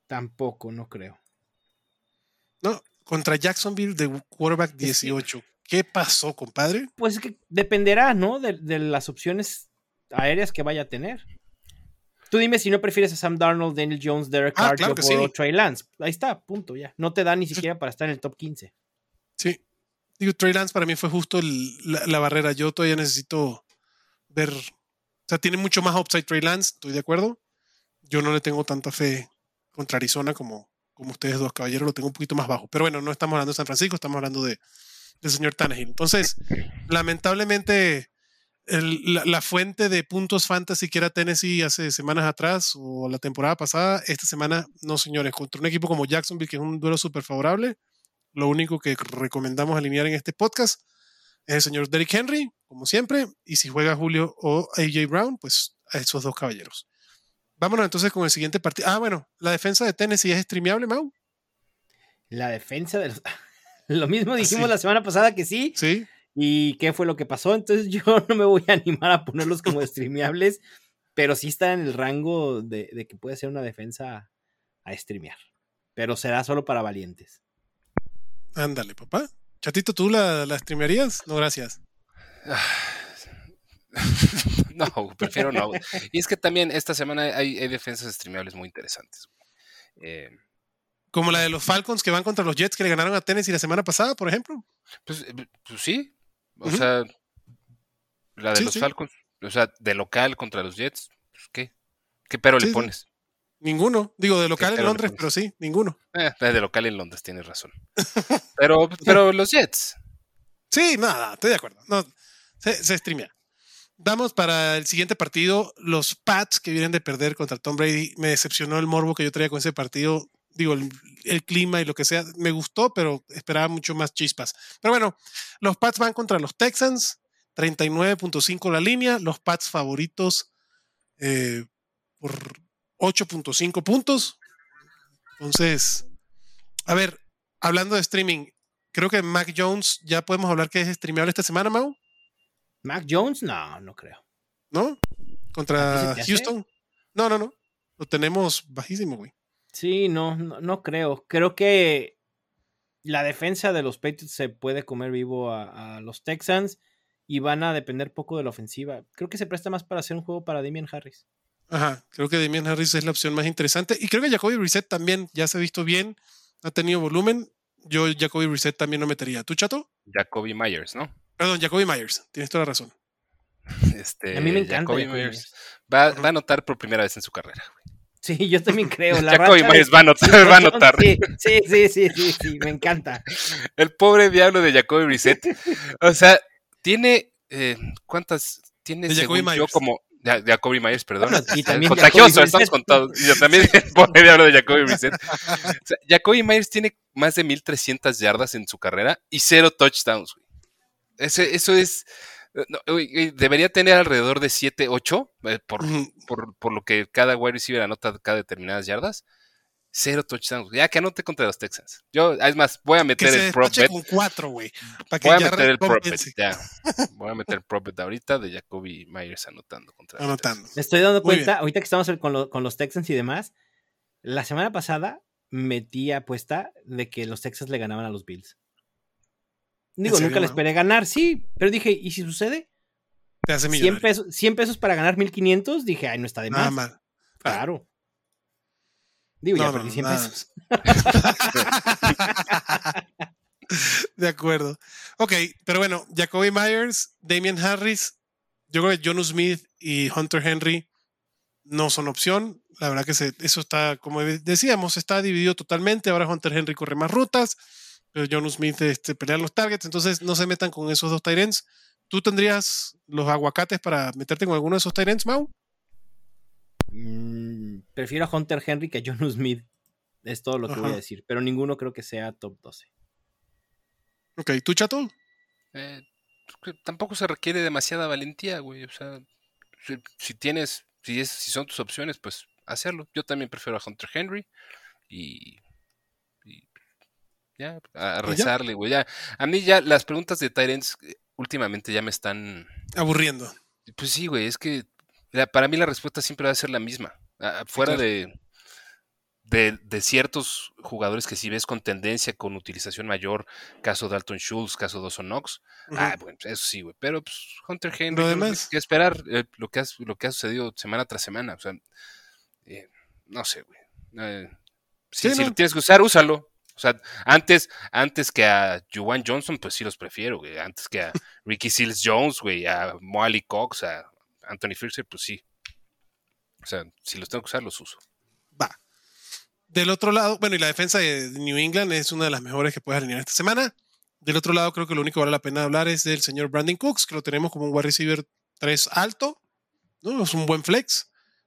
tampoco, no creo. No, contra Jacksonville de quarterback dieciocho. Sí. ¿Qué pasó, compadre? Pues es que dependerá, ¿no? De, de las opciones aéreas que vaya a tener. Tú dime si no prefieres a Sam Darnold, Daniel Jones, Derek Ah, Carr, claro que Joe Burrow, sí. Trey Lance. Ahí está, punto, ya. No te da ni siquiera para estar en el top quince. Sí. Digo, Trey Lance para mí fue justo el- la, la barrera. Yo todavía necesito ver. O sea, tiene mucho más upside Trey Lance, estoy de acuerdo. Yo no le tengo tanta fe contra Arizona como, como ustedes dos caballeros, lo tengo un poquito más bajo. Pero bueno, no estamos hablando de San Francisco, estamos hablando de, del señor Tannehill. Entonces, lamentablemente, el- la, la fuente de puntos fantasy que era Tennessee hace semanas atrás o la temporada pasada, esta semana no, señores. Contra un equipo como Jacksonville, que es un duelo súper favorable, lo único que recomendamos alinear en este podcast es el señor Derrick Henry, como siempre, y si juega Julio o A J Brown, pues a esos dos caballeros. Vámonos entonces con el siguiente partido. Ah, bueno, la defensa de Tennessee es streameable, Mau. La defensa de los... Lo mismo dijimos Sí. la semana pasada que sí. Sí. ¿Y qué fue lo que pasó? Entonces yo no me voy a animar a ponerlos como streameables, pero sí está en el rango de, de que puede ser una defensa a streamear. Pero será solo para valientes. Ándale, papá. Chatito, ¿tú la, la streamearías? No, gracias. No, prefiero no. Y es que también esta semana hay, hay defensas streamables muy interesantes. Eh, Como la de los Falcons que van contra los Jets que le ganaron a Tennessee la semana pasada, por ejemplo. pues, pues sí, o Ujú. sea, la de Sí, los sí. Falcons, o sea, de local contra los Jets, pues, ¿qué? ¿Qué pero Sí, le sí. pones? Ninguno. Digo, de local en pero le Londres, pones? pero sí, ninguno. Eh, de local en Londres, tienes razón. Pero, pero los Jets. Sí, nada, estoy de acuerdo. No, se, se streamea. Damos para el siguiente partido los Pats que vienen de perder contra Tom Brady. Me decepcionó el morbo que yo traía con ese partido. Digo, el, el clima y lo que sea. Me gustó, pero esperaba mucho más chispas. Pero bueno, los Pats van contra los Texans. treinta y nueve punto cinco la línea. Los Pats favoritos eh, por ocho punto cinco puntos. Entonces, a ver, hablando de streaming, creo que Mac Jones ya podemos hablar que es streameable esta semana, Mau, ¿Mac Jones? No, no creo. ¿no? ¿A ti Contra se te hace? Houston. No, no, no. Lo tenemos bajísimo, güey. Sí, no, no, no creo. Creo que la defensa de los Patriots se puede comer vivo a, a los Texans y van a depender poco de la ofensiva. Creo que se presta más para hacer un juego para Damian Harris. Ajá, creo que Damian Harris es la opción más interesante. Y creo que Jacoby Brissett también ya se ha visto bien, ha tenido volumen. Yo Jacoby Brissett también lo metería. ¿Tú, Chato? Jacoby Myers, ¿no? Perdón, Jacoby Myers. Tienes toda la razón. Este, A mí me encanta Jacoby Jacoby Myers va, va a anotar por primera vez en su carrera. Sí, yo también creo. La Jacoby racha Myers de- va a anotar, sí, va a anotar. Sí, sí, sí, sí, sí, sí, me encanta. El pobre diablo de Jacoby Brissett. O sea, tiene eh, ¿cuántas? Tiene De Jacoby según yo Myers. como ya, Jacoby Myers, perdón. Bueno, y también Contagioso, Jacoby estamos Brissett. contados. Y yo también el pobre diablo de Jacoby Brissett. O sea, Jacoby Myers tiene más de mil trescientas yardas en su carrera y cero touchdowns, güey. Ese, eso es no, güey, debería tener alrededor de siete, ocho eh, por, Ujú. por, por lo que cada wide receiver anota cada determinadas yardas. Cero touchdowns. Ya que anote contra los Texans. Yo, es más, voy a Que meter se el prop despache bet. con cuatro, güey. Para que Voy a ya meter el prop bet. recompense. Ya. Voy a meter el prop bet ahorita de Jacoby Myers anotando contra los Anotando. Texans. Me estoy dando Muy cuenta, bien. ahorita que estamos con, lo- con los Texans y demás, la semana pasada metí apuesta de que los Texans le ganaban a los Bills. Digo, serio, nunca le Mau? esperé ganar, sí, pero dije, ¿y si sucede? Te hace cien millonario. pesos, cien pesos para ganar mil quinientos, dije, ay, no está de Nada más. mal. Claro. Digo, No, ya no, perdí no, cien nada. pesos. De acuerdo. Ok, pero bueno, Jacoby Myers, Damian Harris, yo creo que Jonnu Smith y Hunter Henry no son opción. La verdad que se, eso está, como decíamos, está dividido totalmente. Ahora Hunter Henry corre más rutas, pero Jonnu Smith este, pelea los targets, entonces no se metan con esos dos tight ends. ¿Tú tendrías los aguacates para meterte con alguno de esos tight ends, Mau? Mm, prefiero a Hunter Henry que a Jonnu Smith. Es todo lo que Ajá. voy a decir. Pero ninguno creo que sea top doce. Ok, ¿tú, Chato? Eh, que tampoco se requiere demasiada valentía, güey. O sea, si, si tienes, si, es, si son tus opciones, pues hacerlo. Yo también prefiero a Hunter Henry y, y ya, a, a ¿Y ya? rezarle, güey. Ya. A mí ya las preguntas de Tyrants últimamente ya me están. Aburriendo. Pues sí, güey, es que la- para mí la respuesta siempre va a ser la misma. Ah, fuera claro. de, de, de ciertos jugadores que sí ves con tendencia, con utilización mayor, caso Dalton Schultz, caso Dawson Knox, uh-huh. ah, bueno, eso sí, güey, pero pues, Hunter Henry, no hay que esperar eh, lo, que ha, lo que ha sucedido semana tras semana, o sea, eh, no sé, güey. Eh, si, sí, si no. lo tienes que usar, úsalo. O sea, antes, antes que a Juwan Johnson, pues sí los prefiero, güey. Antes que a Ricky Seals Jones, güey, a Mo Alie-Cox, a Anthony Firkser, pues sí. O sea, si los tengo que usar, los uso. Va. Del otro lado, bueno, y la defensa de New England es una de las mejores que puedes alinear esta semana. Del otro lado, creo que lo único que vale la pena hablar es del señor Brandon Cooks, que lo tenemos como un wide receiver tres alto, ¿no? Es un buen flex.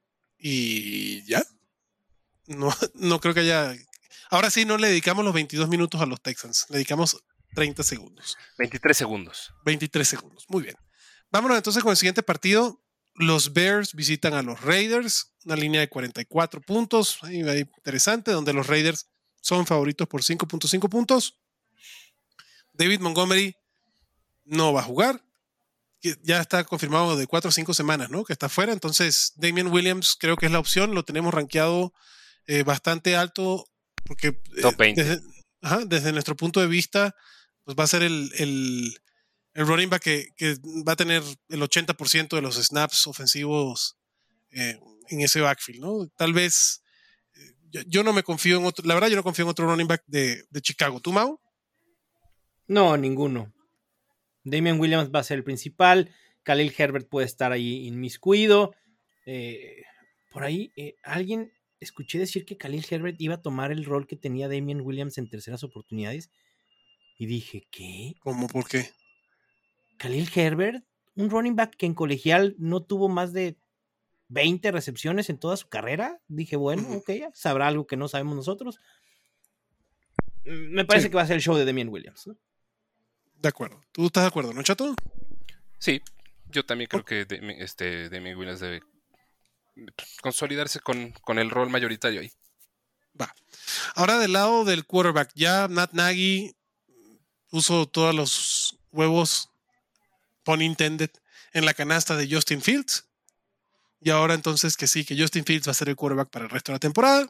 Y ya. No, no creo que haya... Ahora sí, no le dedicamos los veintidós minutos a los Texans. Le dedicamos treinta segundos. veintitrés segundos. veintitrés segundos. Muy bien. Vámonos entonces con el siguiente partido. Los Bears visitan a los Raiders. Una línea de cuarenta y cuatro puntos. Ahí, ahí interesante, donde los Raiders son favoritos por cinco punto cinco puntos. David Montgomery no va a jugar. Ya está confirmado de cuatro o cinco semanas, ¿no? Que está fuera. Entonces, Damian Williams creo que es la opción. Lo tenemos rankeado eh, bastante alto. Porque Top veinte. Desde, ajá, desde nuestro punto de vista, pues va a ser el, el, el running back que, que va a tener el ochenta por ciento de los snaps ofensivos eh, en ese backfield, ¿no? Tal vez eh, yo, yo no me confío en otro, la verdad yo no confío en otro running back de, de Chicago. ¿Tú, Mau? No, ninguno. Damian Williams va a ser el principal. Khalil Herbert puede estar ahí inmiscuido. Eh, por ahí eh, alguien... Escuché decir que Khalil Herbert iba a tomar el rol que tenía Damian Williams en terceras oportunidades y dije, ¿qué? ¿Cómo? ¿Por qué? Khalil Herbert, un running back que en colegial no tuvo más de veinte recepciones en toda su carrera. Dije, bueno, uh-huh. ok, sabrá algo que no sabemos nosotros. Me parece sí. que va a ser el show de Damian Williams, ¿no? De acuerdo. ¿Tú estás de acuerdo, no, Chato? Sí, yo también creo que este, Damian Williams debe consolidarse con, con el rol mayoritario ahí. Va. Ahora del lado del quarterback, ya Matt Nagy puso todos los huevos, pun intended, en la canasta de Justin Fields. Y ahora entonces que sí, que Justin Fields va a ser el quarterback para el resto de la temporada.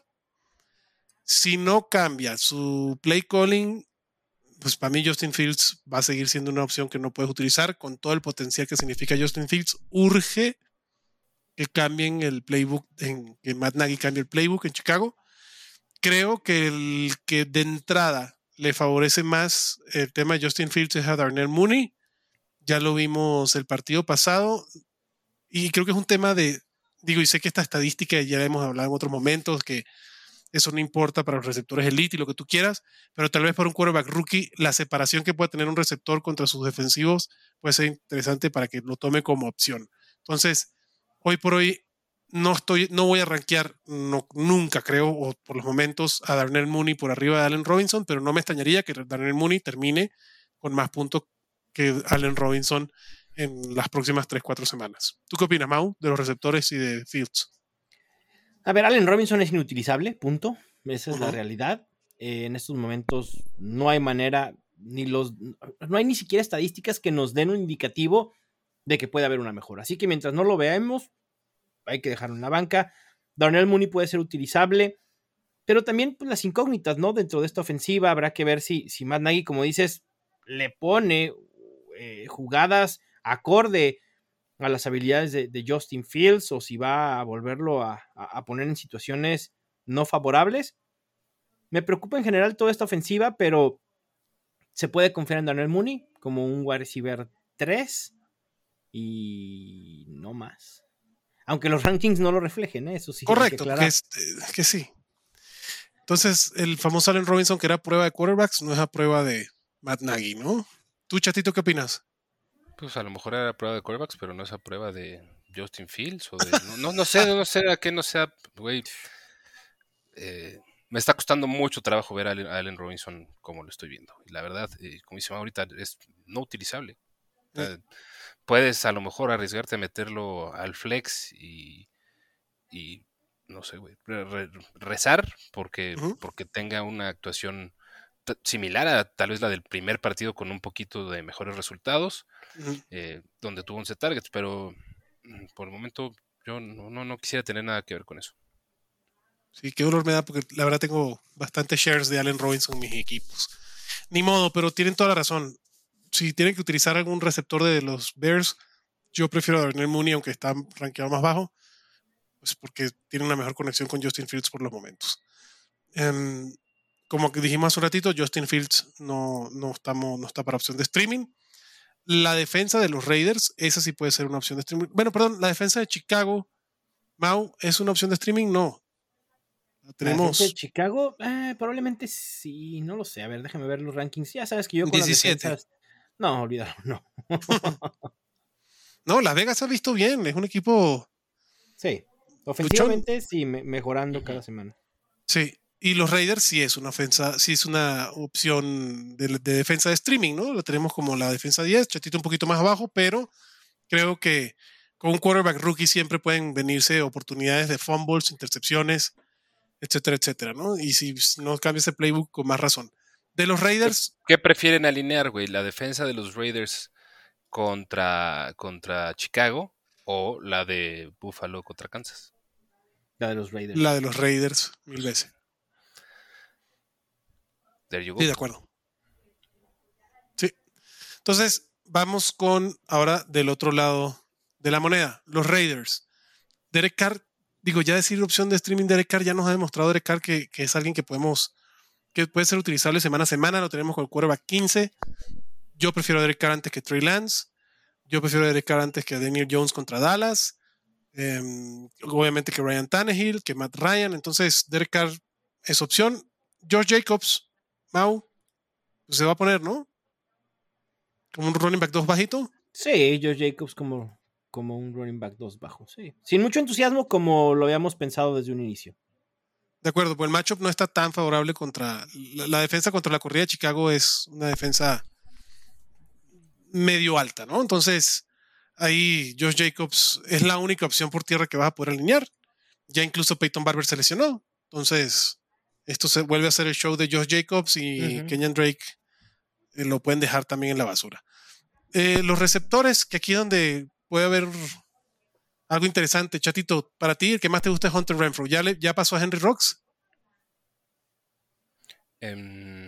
Si no cambia su play calling, pues para mí Justin Fields va a seguir siendo una opción que no puedes utilizar con todo el potencial que significa Justin Fields. Urge que cambien el playbook, en, que Matt Nagy cambie el playbook en Chicago. Creo que el que de entrada le favorece más el tema de Justin Fields es a Darnell Mooney. Ya lo vimos el partido pasado y creo que es un tema de, digo, y sé que esta estadística ya la hemos hablado en otros momentos, que eso no importa para los receptores elite y lo que tú quieras, pero tal vez para un quarterback rookie la separación que puede tener un receptor contra sus defensivos puede ser interesante para que lo tome como opción. Entonces, hoy por hoy no estoy, no voy a rankear no, nunca creo, o por los momentos, a Darnell Mooney por arriba de Allen Robinson, pero no me extrañaría que Darnell Mooney termine con más puntos que Allen Robinson en las próximas tres cuatro semanas. ¿Tú qué opinas, Mau, de los receptores y de Fields? A ver, Allen Robinson es inutilizable, punto. Esa es uh-huh. la realidad. Eh, en estos momentos no hay manera, ni los, no hay ni siquiera estadísticas que nos den un indicativo de que puede haber una mejora. Así que mientras no lo veamos, hay que dejarlo en la banca. Darnell Mooney puede ser utilizable, pero también pues, las incógnitas, ¿no? Dentro de esta ofensiva habrá que ver si, si Matt Nagy, como dices, le pone eh, jugadas acorde a las habilidades de, de Justin Fields o si va a volverlo a, a, a poner en situaciones no favorables. Me preocupa en general toda esta ofensiva, pero se puede confiar en Darnell Mooney como un wide receiver tres y no más. Aunque los rankings no lo reflejen, ¿eh? Eso sí. Correcto, que, que, es, que sí. Entonces, el famoso Allen Robinson, que era prueba de quarterbacks, no es a prueba de Matt Nagy, ¿no? ¿Tú, Chatito, qué opinas? Pues a lo mejor era prueba de quarterbacks, pero no es a prueba de Justin Fields o de... No, no, no sé, no sé a qué no sea, güey. Eh, me está costando mucho trabajo ver a Allen, a Allen Robinson como lo estoy viendo. Y la verdad, eh, como dice ahorita, es no utilizable. O sea, puedes a lo mejor arriesgarte a meterlo al flex y, y no sé, güey, re, rezar porque, uh-huh. porque tenga una actuación t- similar a tal vez la del primer partido con un poquito de mejores resultados, uh-huh. eh, donde tuvo once targets, pero por el momento yo no, no, no quisiera tener nada que ver con eso. Sí, qué dolor me da porque la verdad tengo bastantes shares de Allen Robinson en mis equipos. Ni modo, pero tienen toda la razón. Si tienen que utilizar algún receptor de los Bears, yo prefiero a Darnell Mooney, aunque está rankeado más bajo, pues porque tiene una mejor conexión con Justin Fields por los momentos. Um, como que dijimos hace un ratito, Justin Fields no, no, estamos, no está para opción de streaming. La defensa de los Raiders, esa sí puede ser una opción de streaming. Bueno, perdón, la defensa de Chicago, Mau, ¿es una opción de streaming? No. La tenemos. La defensa de Chicago, eh, probablemente sí, no lo sé. A ver, déjame ver los rankings. Ya sabes que yo con diecisiete. Las defensas. No, olvídalo, no. No, Las Vegas ha visto bien, es un equipo. Sí, ofensivamente luchón. Sí, me, mejorando cada semana. Sí. Y los Raiders sí es una ofensa, sí es una opción de, de defensa de streaming, ¿no? Lo tenemos como la defensa diez, Chatito un poquito más abajo, pero creo que con un quarterback rookie siempre pueden venirse oportunidades de fumbles, intercepciones, etcétera, etcétera, ¿no? Y si no cambia ese playbook, con más razón. De los Raiders... ¿Qué, qué prefieren alinear, güey? ¿La defensa de los Raiders contra, contra Chicago o la de Buffalo contra Kansas? La de los Raiders. La de los Raiders, mil veces. There you go. Sí, de acuerdo. Sí. Entonces, vamos con ahora del otro lado de la moneda, los Raiders. Derek Carr, digo, ya decir opción de streaming Derek Carr, ya nos ha demostrado Derek Carr que, que es alguien que podemos, que puede ser utilizable semana a semana, lo tenemos con el quarterback quince. Yo prefiero a Derek Carr antes que Trey Lance. Yo prefiero a Derek Carr antes que a Daniel Jones contra Dallas. Eh, obviamente que Ryan Tannehill, que Matt Ryan. Entonces, Derek Carr es opción. George Jacobs, Mau, pues se va a poner, ¿no? Como un running back dos bajito. Sí, George Jacobs como, como un running back dos bajo, sí. Sin mucho entusiasmo como lo habíamos pensado desde un inicio. De acuerdo, pues el matchup no está tan favorable contra... La, la defensa contra la corrida de Chicago es una defensa medio alta, ¿no? Entonces, ahí Josh Jacobs es la única opción por tierra que vas a poder alinear. Ya incluso Peyton Barber se lesionó. Entonces, esto se vuelve a ser el show de Josh Jacobs y uh-huh. Kenyan Drake eh, lo pueden dejar también en la basura. Eh, los receptores, que aquí es donde puede haber algo interesante. Chatito, para ti, el que más te gusta es Hunter Renfrow. ¿Ya, le, ya pasó a Henry Rocks? Um,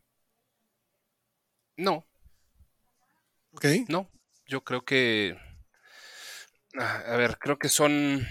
no. Ok. No, yo creo que... A ver, creo que son...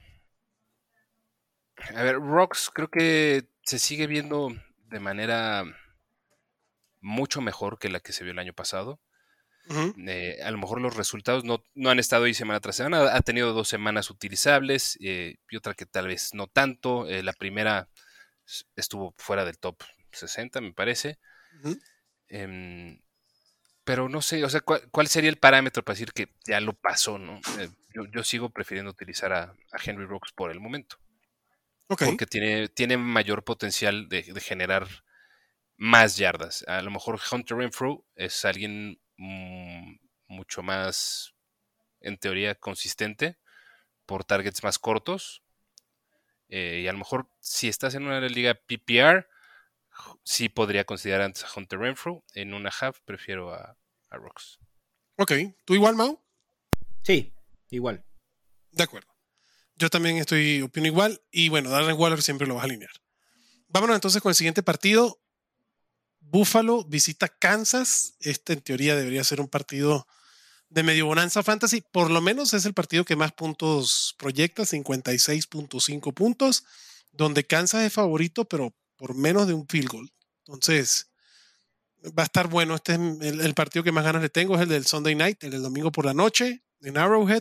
A ver, Rocks creo que se sigue viendo de manera mucho mejor que la que se vio el año pasado. Uh-huh. Eh, a lo mejor los resultados no, no han estado ahí semana tras semana. Ha tenido dos semanas utilizables eh, y otra que tal vez no tanto. Eh, la primera estuvo fuera del top sesenta, me parece. Uh-huh. Eh, pero no sé, o sea, ¿cuál, ¿cuál sería el parámetro para decir que ya lo pasó, ¿no? Eh, yo, yo sigo prefiriendo utilizar a, a Henry Rocks por el momento. Okay. Porque tiene, tiene mayor potencial de, de generar más yardas. A lo mejor Hunter Renfrow es alguien mmm, mucho más, en teoría, consistente por targets más cortos. Eh, y a lo mejor si estás en una liga P P R, sí podría considerar antes a Hunter Renfrow. En una half prefiero a, a Rocks. Ok. ¿Tú igual, Mau? Sí, igual. De acuerdo. Yo también estoy opino igual. Y bueno, Darren Waller siempre lo vas a alinear. Vámonos entonces con el siguiente partido. Buffalo visita Kansas. Este en teoría debería ser un partido de medio bonanza fantasy. Por lo menos es el partido que más puntos proyecta, cincuenta y seis punto cinco puntos, donde Kansas es favorito, pero por menos de un field goal. Entonces, va a estar bueno. Este es el, el partido que más ganas le tengo, es el del Sunday Night, el del domingo por la noche, en Arrowhead.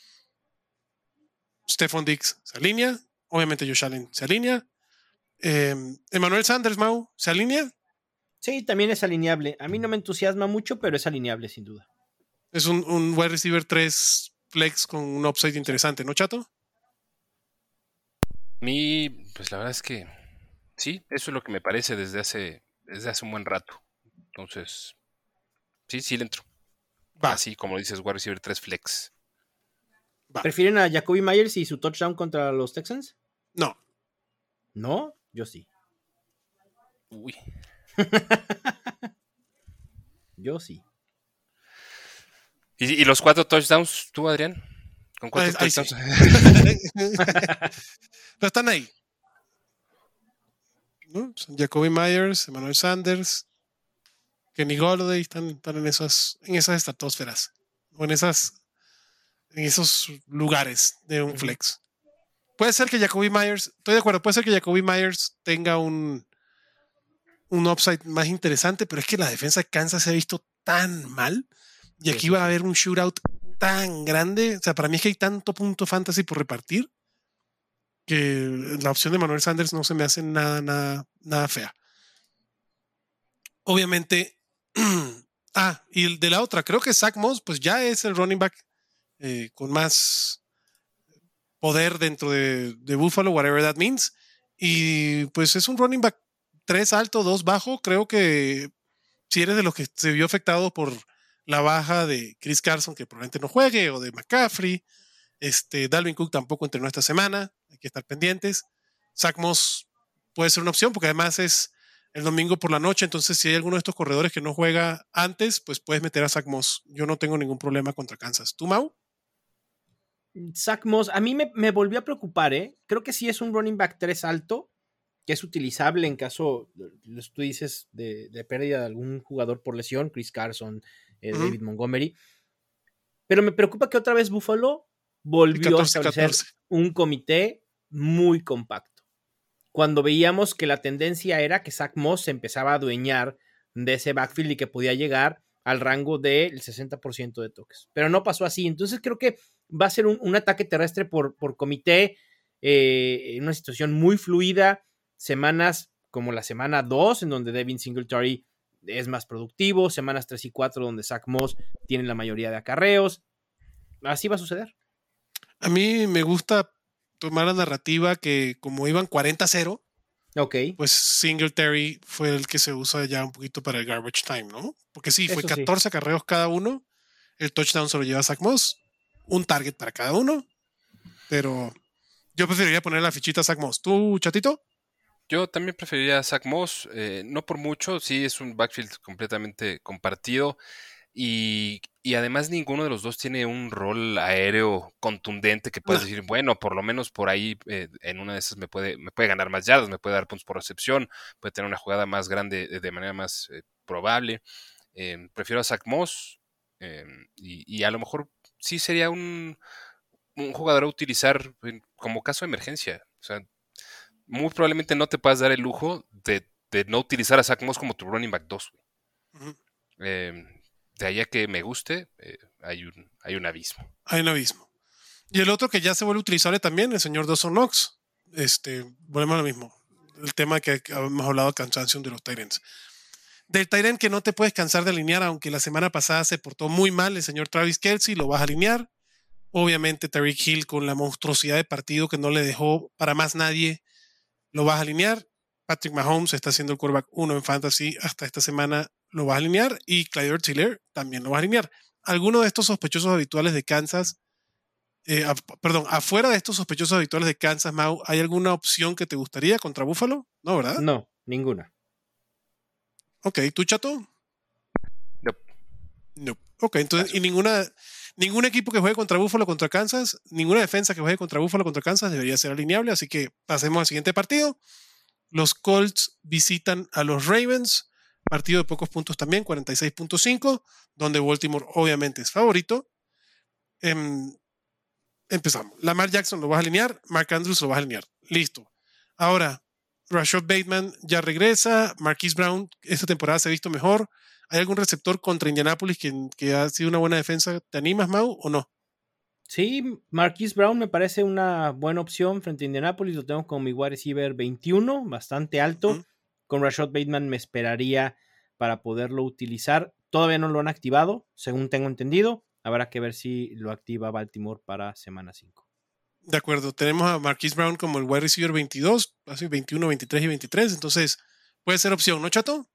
Stephon Diggs se alinea. Obviamente Josh Allen se alinea. Eh, Emmanuel Sanders, Mau, ¿se alinea? Sí, también es alineable. A mí no me entusiasma mucho, pero es alineable sin duda. Es un, un wide receiver tres flex con un upside interesante, ¿no, Chato? A mí, pues la verdad es que sí, eso es lo que me parece desde hace, desde hace un buen rato. Entonces, sí, sí le entro. Va. Así como dices, wide receiver tres flex. Va. ¿Prefieren a Jacoby Myers y su touchdown contra los Texans? No. ¿No? Yo sí. Uy. Yo sí. ¿Y, ¿Y los cuatro touchdowns, tú, Adrián? ¿Con cuatro ay, touchdowns? Ay, sí. Pero están ahí. ¿no? Jacoby Myers, Emmanuel Sanders, Kenny Golladay, están, están en esas, en esas estratosferas, o en esas, en esos lugares de un flex. Puede ser que Jacoby Myers, estoy de acuerdo, puede ser que Jacoby Myers tenga un, un upside más interesante, pero es que la defensa de Kansas se ha visto tan mal, y aquí va a haber un shootout tan grande, o sea, para mí es que hay tanto punto fantasy por repartir, que la opción de Manuel Sanders no se me hace nada, nada, nada fea. Obviamente, ah, y el de la otra, creo que Zach Moss, pues ya es el running back eh, con más poder dentro de, de Buffalo, whatever that means, y pues es un running back tres alto, dos bajo. Creo que si eres de los que se vio afectado por la baja de Chris Carson, que probablemente no juegue, o de McCaffrey, este, Dalvin Cook tampoco entrenó esta semana, hay que estar pendientes. Zach Moss puede ser una opción, porque además es el domingo por la noche, entonces si hay alguno de estos corredores que no juega antes, pues puedes meter a Zach Moss. Yo no tengo ningún problema contra Kansas. ¿Tú, Mau? Zach Moss, a mí me, me volvió a preocupar, ¿eh? Creo que sí es un running back tres alto, que es utilizable en caso, tú dices, de, de pérdida de algún jugador por lesión, Chris Carson, eh, uh-huh. David Montgomery. Pero me preocupa que otra vez Buffalo volvió catorce, a establecer catorce. Un comité muy compacto. Cuando veíamos que la tendencia era que Zach Moss se empezaba a adueñar de ese backfield y que podía llegar al rango del sesenta por ciento de toques. Pero no pasó así. Entonces creo que va a ser un, un ataque terrestre por, por comité, eh, en una situación muy fluida. Semanas como la semana dos, en donde Devin Singletary es más productivo. Semanas tres y cuatro, donde Zach Moss tiene la mayoría de acarreos. Así va a suceder. A mí me gusta tomar la narrativa que como iban cuarenta a cero, okay. Pues Singletary fue el que se usa ya un poquito para el garbage time, ¿no? Porque sí, fue Eso catorce sí. acarreos cada uno. El touchdown se lo lleva Zach Moss. Un target para cada uno. Pero yo preferiría poner la fichita a Zach Moss. ¿Tú, Chatito? Yo también preferiría a Zach Moss. Eh, no por mucho. Sí, es un backfield completamente compartido. Y, y además ninguno de los dos tiene un rol aéreo contundente que puedas no. decir, bueno, por lo menos por ahí eh, en una de esas me puede, me puede ganar más yardas, me puede dar puntos por recepción, puede tener una jugada más grande de, de manera más eh, probable. Eh, prefiero a Zach Moss eh, y, y a lo mejor sí sería un, un jugador a utilizar como caso de emergencia. O sea, muy probablemente no te puedas dar el lujo de, de no utilizar a Zach Moss como tu running back dos. Uh-huh. Eh, de ahí a que me guste, eh, hay, un, hay un abismo. Hay un abismo. Y el otro que ya se vuelve utilizable también, el señor Dawson Knox. Este, volvemos a lo mismo. El tema que hemos hablado de cansancio de los tight ends. Del tight end que no te puedes cansar de alinear, aunque la semana pasada se portó muy mal el señor Travis Kelce, lo vas a alinear. Obviamente Tyreek Hill, con la monstruosidad de partido que no le dejó para más nadie, lo vas a alinear. Patrick Mahomes está siendo el quarterback uno en fantasy hasta esta semana, lo vas a alinear, y Clyde Edwards-Helaire también lo vas a alinear. ¿Alguno de estos sospechosos habituales de Kansas, eh, a, perdón, afuera de estos sospechosos habituales de Kansas, Mau, hay alguna opción que te gustaría contra Buffalo? No, ¿verdad? No, ninguna. Ok, ¿tú, Chato? No. No. Ok, entonces, y ninguna, ningún equipo que juegue contra Buffalo contra Kansas, ninguna defensa que juegue contra Buffalo contra Kansas debería ser alineable, así que pasemos al siguiente partido. Los Colts visitan a los Ravens. Partido de pocos puntos también, cuarenta y seis punto cinco, donde Baltimore obviamente es favorito. Em, empezamos. Lamar Jackson lo vas a alinear, Mark Andrews lo vas a alinear. Listo. Ahora, Rashad Bateman ya regresa, Marquise Brown esta temporada se ha visto mejor. ¿Hay algún receptor contra Indianapolis que, que ha sido una buena defensa? ¿Te animas, Mau, o no? Sí, Marquise Brown me parece una buena opción frente a Indianapolis. Lo tengo con mi wide receiver veintiuno, bastante alto. Uh-huh. Con Rashad Bateman me esperaría para poderlo utilizar. Todavía no lo han activado, según tengo entendido. Habrá que ver si lo activa Baltimore para semana cinco. De acuerdo, tenemos a Marquise Brown como el wide receiver veintidós, así veintiuno, veintitrés y veintitrés. Entonces, puede ser opción, ¿no, Chato?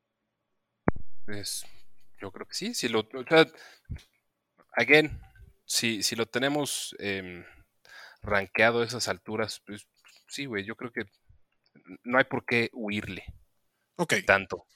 Pues, yo creo que sí. Si lo, o sea, again, si, si lo tenemos eh, rankeado a esas alturas, pues sí, güey, yo creo que no hay por qué huirle okay. tanto.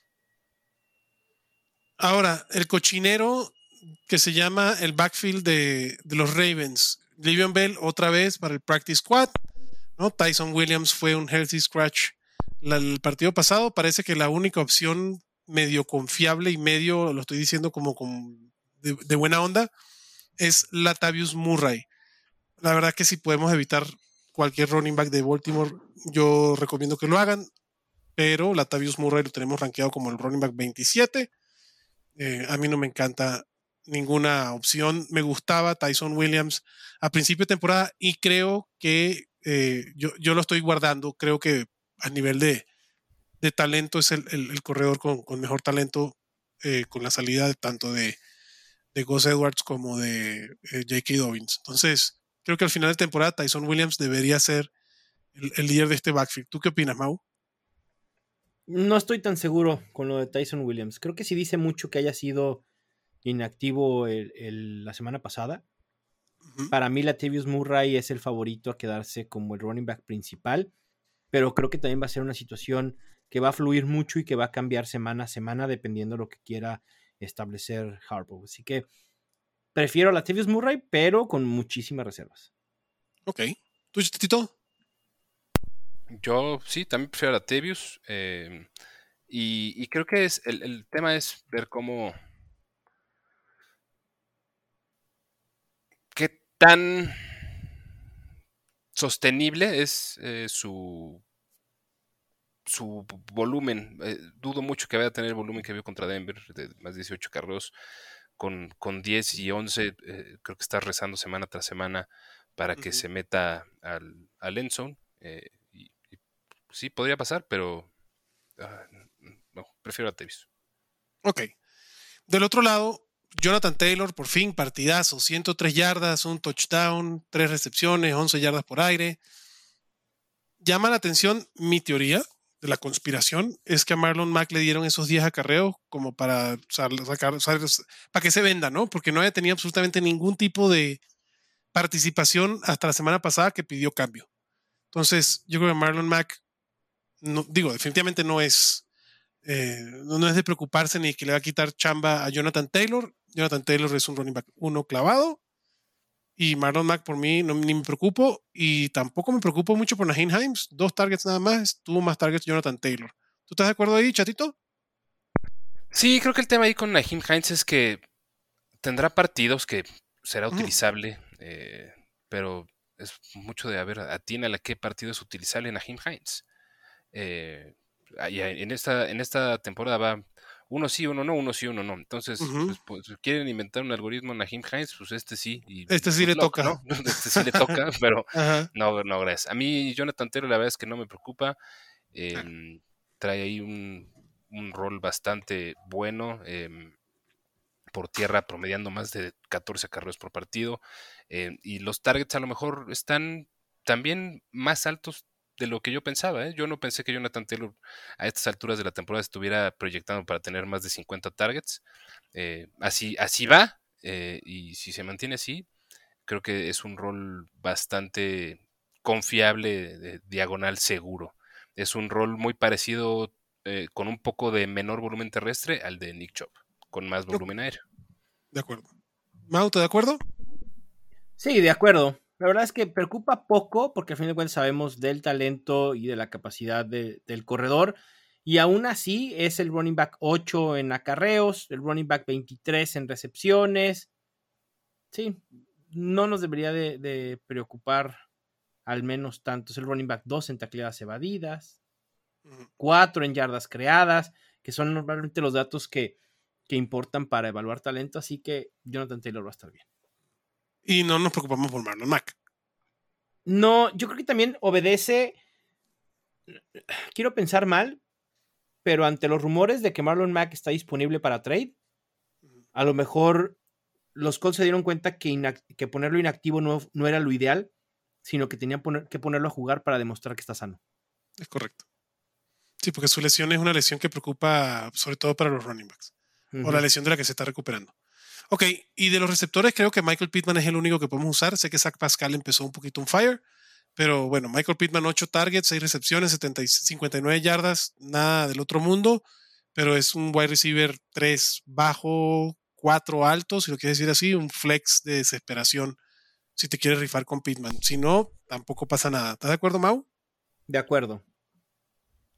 Ahora, el cochinero que se llama el backfield de, de los Ravens. Le'Veon Bell otra vez para el practice squad, ¿no? Tyson Williams fue un healthy scratch la, el partido pasado, parece que la única opción medio confiable y medio, lo estoy diciendo como, como de, de buena onda, es Latavius Murray. La verdad que si podemos evitar cualquier running back de Baltimore, yo recomiendo que lo hagan, pero Latavius Murray lo tenemos rankeado como el running back veintisiete. Eh, a mí no me encanta ninguna opción. Me gustaba Tyson Williams a principio de temporada y creo que eh, yo, yo lo estoy guardando. Creo que a nivel de, de talento es el, el, el corredor con, con mejor talento, eh, con la salida de, tanto de, de Gus Edwards como de eh, J K. Dobbins. Entonces, creo que al final de temporada Tyson Williams debería ser el, el líder de este backfield. ¿Tú qué opinas, Mau? No estoy tan seguro con lo de Tyson Williams. Creo que sí dice mucho que haya sido inactivo el, el, la semana pasada. Uh-huh. Para mí, Latavius Murray es el favorito a quedarse como el running back principal, pero creo que también va a ser una situación que va a fluir mucho y que va a cambiar semana a semana dependiendo de lo que quiera establecer Harbaugh. Así que prefiero a Latavius Murray, pero con muchísimas reservas. Ok. ¿Tú, Tito? Yo sí, también prefiero a Latavius. Eh, y, y creo que es el, el tema es ver cómo... ¿Qué tan sostenible es eh, su... su volumen? Eh, dudo mucho que vaya a tener el volumen que vio contra Denver, de más de dieciocho carreos, con, con diez y once, eh, creo que está rezando semana tras semana para que uh-huh. se meta al, al end zone. Eh, y, y, sí, podría pasar, pero uh, no, prefiero a Latavius. Ok. Del otro lado, Jonathan Taylor, por fin, partidazo, ciento tres yardas, un touchdown, tres recepciones, once yardas por aire. Llama la atención mi teoría de la conspiración, es que a Marlon Mack le dieron esos diez acarreos como para sacar, para que se venda, ¿no? Porque no había tenido absolutamente ningún tipo de participación hasta la semana pasada que pidió cambio. Entonces, yo creo que Marlon Mack, no, digo, definitivamente no es, eh, no es de preocuparse ni que le va a quitar chamba a Jonathan Taylor. Jonathan Taylor es un running back uno clavado. Y Marlon Mack por mí no, ni me preocupo y tampoco me preocupo mucho por Nyheim Hines. Dos targets nada más, tuvo más targets Jonathan Taylor. ¿Tú estás de acuerdo ahí, chatito? Sí, creo que el tema ahí con Nyheim Hines es que tendrá partidos que será utilizable, uh-huh. eh, pero es mucho de a ver, atiene a qué partido es utilizable Nyheim Hines. Eh, en, esta, en esta temporada va uno sí, uno no, uno sí, uno no. Entonces, uh-huh. pues, pues, quieren inventar un algoritmo Nyheim Hines, pues este sí. Y, este sí pues, le no, toca. ¿no? Este sí le toca, pero uh-huh. no, no, gracias. A mí, Jonathan Taylor, la verdad es que no me preocupa. Eh, uh-huh. Trae ahí un, un rol bastante bueno. Eh, por tierra, promediando más de catorce acarreos por partido. Eh, y los targets a lo mejor están también más altos de lo que yo pensaba, ¿eh? Yo no pensé que Jonathan Taylor a estas alturas de la temporada estuviera proyectando para tener más de cincuenta targets. Eh, así, así va, eh, y si se mantiene así, creo que es un rol bastante confiable, de diagonal seguro. Es un rol muy parecido, eh, con un poco de menor volumen terrestre al de Nick Chubb, con más volumen no. aéreo. De acuerdo. Mau, ¿te de acuerdo? Sí, de acuerdo. La verdad es que preocupa poco porque al fin de cuentas sabemos del talento y de la capacidad de, del corredor y aún así es el running back ocho en acarreos, el running back veintitrés en recepciones. Sí, no nos debería de, de preocupar al menos tanto. Es el running back dos en tacleadas evadidas, cuatro en yardas creadas, que son normalmente los datos que, que importan para evaluar talento, así que Jonathan Taylor va a estar bien. Y no nos preocupamos por Marlon Mack. No, yo creo que también obedece, quiero pensar mal, pero ante los rumores de que Marlon Mack está disponible para trade, a lo mejor los Colts se dieron cuenta que, inact- que ponerlo inactivo no, no era lo ideal, sino que tenían poner, que ponerlo a jugar para demostrar que está sano. Es correcto. Sí, porque su lesión es una lesión que preocupa sobre todo para los running backs. Uh-huh. O la lesión de la que se está recuperando. Ok, y de los receptores creo que Michael Pittman es el único que podemos usar. Sé que Zach Pascal empezó un poquito on fire, pero bueno, Michael Pittman ocho targets, seis recepciones, setenta y, cincuenta y nueve yardas, nada del otro mundo, pero es un wide receiver tres bajo, cuatro alto, si lo quieres decir así, un flex de desesperación si te quieres rifar con Pittman. Si no, tampoco pasa nada. ¿Estás de acuerdo, Mau? De acuerdo.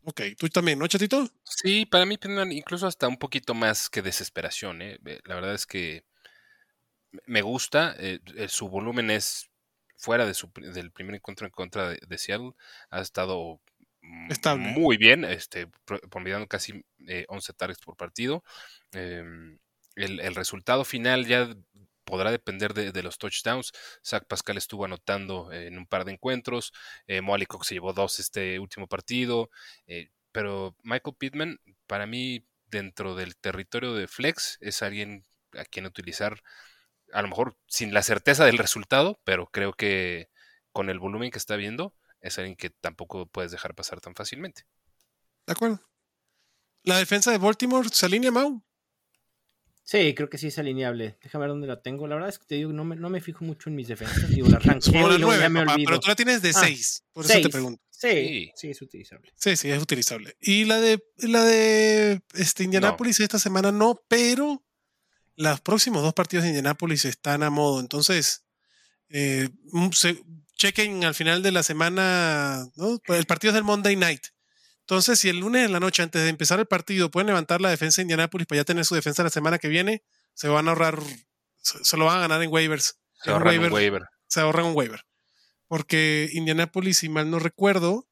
Ok, ¿tú también, no, Chatito? Sí, para mí Pittman incluso hasta un poquito más que desesperación. ¿eh? La verdad es que me gusta, eh, su volumen es fuera de su, del primer encuentro en contra de, de Seattle, ha estado Estable. muy bien, este, promediando casi eh, once targets por partido. Eh, el, el resultado final ya podrá depender de, de los touchdowns. Zach Pascal estuvo anotando en un par de encuentros, eh, Mo Alie-Cox se llevó dos este último partido, eh, pero Michael Pittman, para mí, dentro del territorio de flex, es alguien a quien utilizar, a lo mejor sin la certeza del resultado, pero creo que con el volumen que está viendo, es alguien que tampoco puedes dejar pasar tan fácilmente. De acuerdo. ¿La defensa de Baltimore se alinea, Mau? Sí, creo que sí es alineable. Déjame ver dónde la tengo. La verdad es que te digo, no me, no me fijo mucho en mis defensas. Digo, la ranqueo y luego ya me olvido. Pero tú la tienes de seis, ah, por eso seis. te pregunto. Sí, sí, sí, es utilizable. Sí, sí, es utilizable. Y la de la de este, Indianapolis no. Esta semana no, pero los próximos dos partidos de Indianapolis están a modo. Entonces, eh, se, chequen al final de la semana, ¿no? El partido es del Monday Night. Entonces, si el lunes en la noche, antes de empezar el partido, pueden levantar la defensa de Indianapolis para ya tener su defensa la semana que viene, se van a ahorrar, se, se lo van a ganar en waivers. Se en ahorran waiver, un waiver. Se ahorran un waiver. Porque Indianapolis, si mal no recuerdo,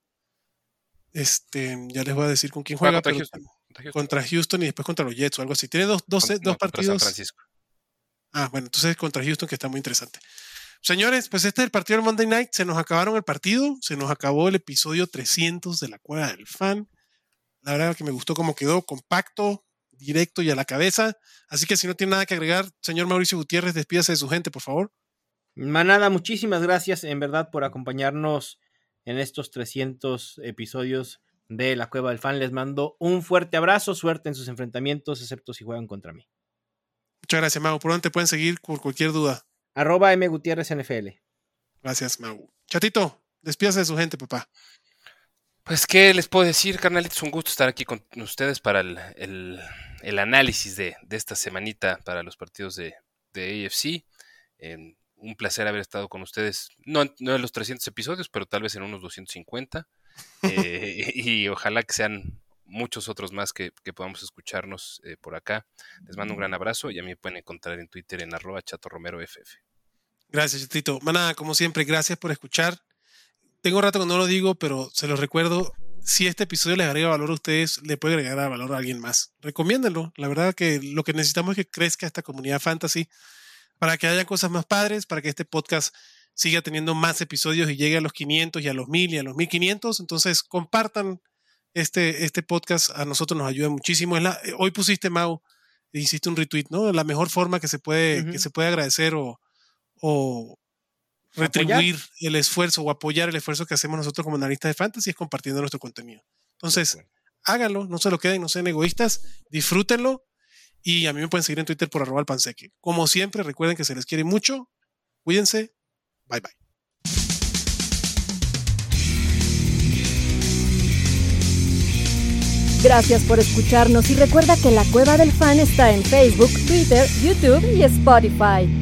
este, ya les voy a decir con quién juega. Contra, pero, Houston. contra Houston. Contra Houston y después contra los Jets o algo así. Tiene dos, dos, contra, dos no, partidos. Contra San Francisco. Ah, bueno, entonces contra Houston, que está muy interesante. Señores, pues este es el partido del Monday Night. Se nos acabaron el partido. Se nos acabó el episodio trescientos de La Cueva del Fan. La verdad que me gustó cómo quedó, compacto, directo y a la cabeza. Así que si no tiene nada que agregar, señor Mauricio Gutiérrez, despídase de su gente, por favor. Manada, muchísimas gracias en verdad por acompañarnos en estos trescientos episodios de La Cueva del Fan. Les mando un fuerte abrazo, suerte en sus enfrentamientos, excepto si juegan contra mí. Muchas gracias, Mau. ¿Por dónde te pueden seguir por cualquier duda? Arroba M Gutiérrez N F L. Gracias, Mau. Chatito, despídase de su gente, papá. Pues, ¿qué les puedo decir, carnalitos? Es un gusto estar aquí con ustedes para el, el, el análisis de, de esta semanita para los partidos de, de A F C. Eh, un placer haber estado con ustedes, no, no en los trescientos episodios, pero tal vez en unos doscientos cincuenta. Eh, y ojalá que sean muchos otros más que, que podamos escucharnos eh, por acá. Les mando un gran abrazo y a mí me pueden encontrar en Twitter en arroba chatorromeroff. Gracias, Chatito. Manada, como siempre, gracias por escuchar. Tengo rato que no lo digo, pero se los recuerdo. Si este episodio les agrega valor a ustedes, le puede agregar valor a alguien más. Recomiéndenlo. La verdad que lo que necesitamos es que crezca esta comunidad fantasy para que haya cosas más padres, para que este podcast siga teniendo más episodios y llegue a los quinientos y a los mil y a los mil quinientos. Entonces, compartan este, este podcast. A nosotros nos ayuda muchísimo. Es la, hoy pusiste, Mau, hiciste un retweet, ¿no? La mejor forma que se puede, uh-huh. que se puede agradecer o, o retribuir apoyar. el esfuerzo o apoyar el esfuerzo que hacemos nosotros como analistas de fantasy es compartiendo nuestro contenido. Entonces, sí, háganlo, no se lo queden, no sean egoístas, disfrútenlo y a mí me pueden seguir en Twitter por arroba alpanseque. Como siempre, recuerden que se les quiere mucho, cuídense, bye bye. Gracias por escucharnos y recuerda que La Cueva del Fan está en Facebook, Twitter, YouTube y Spotify.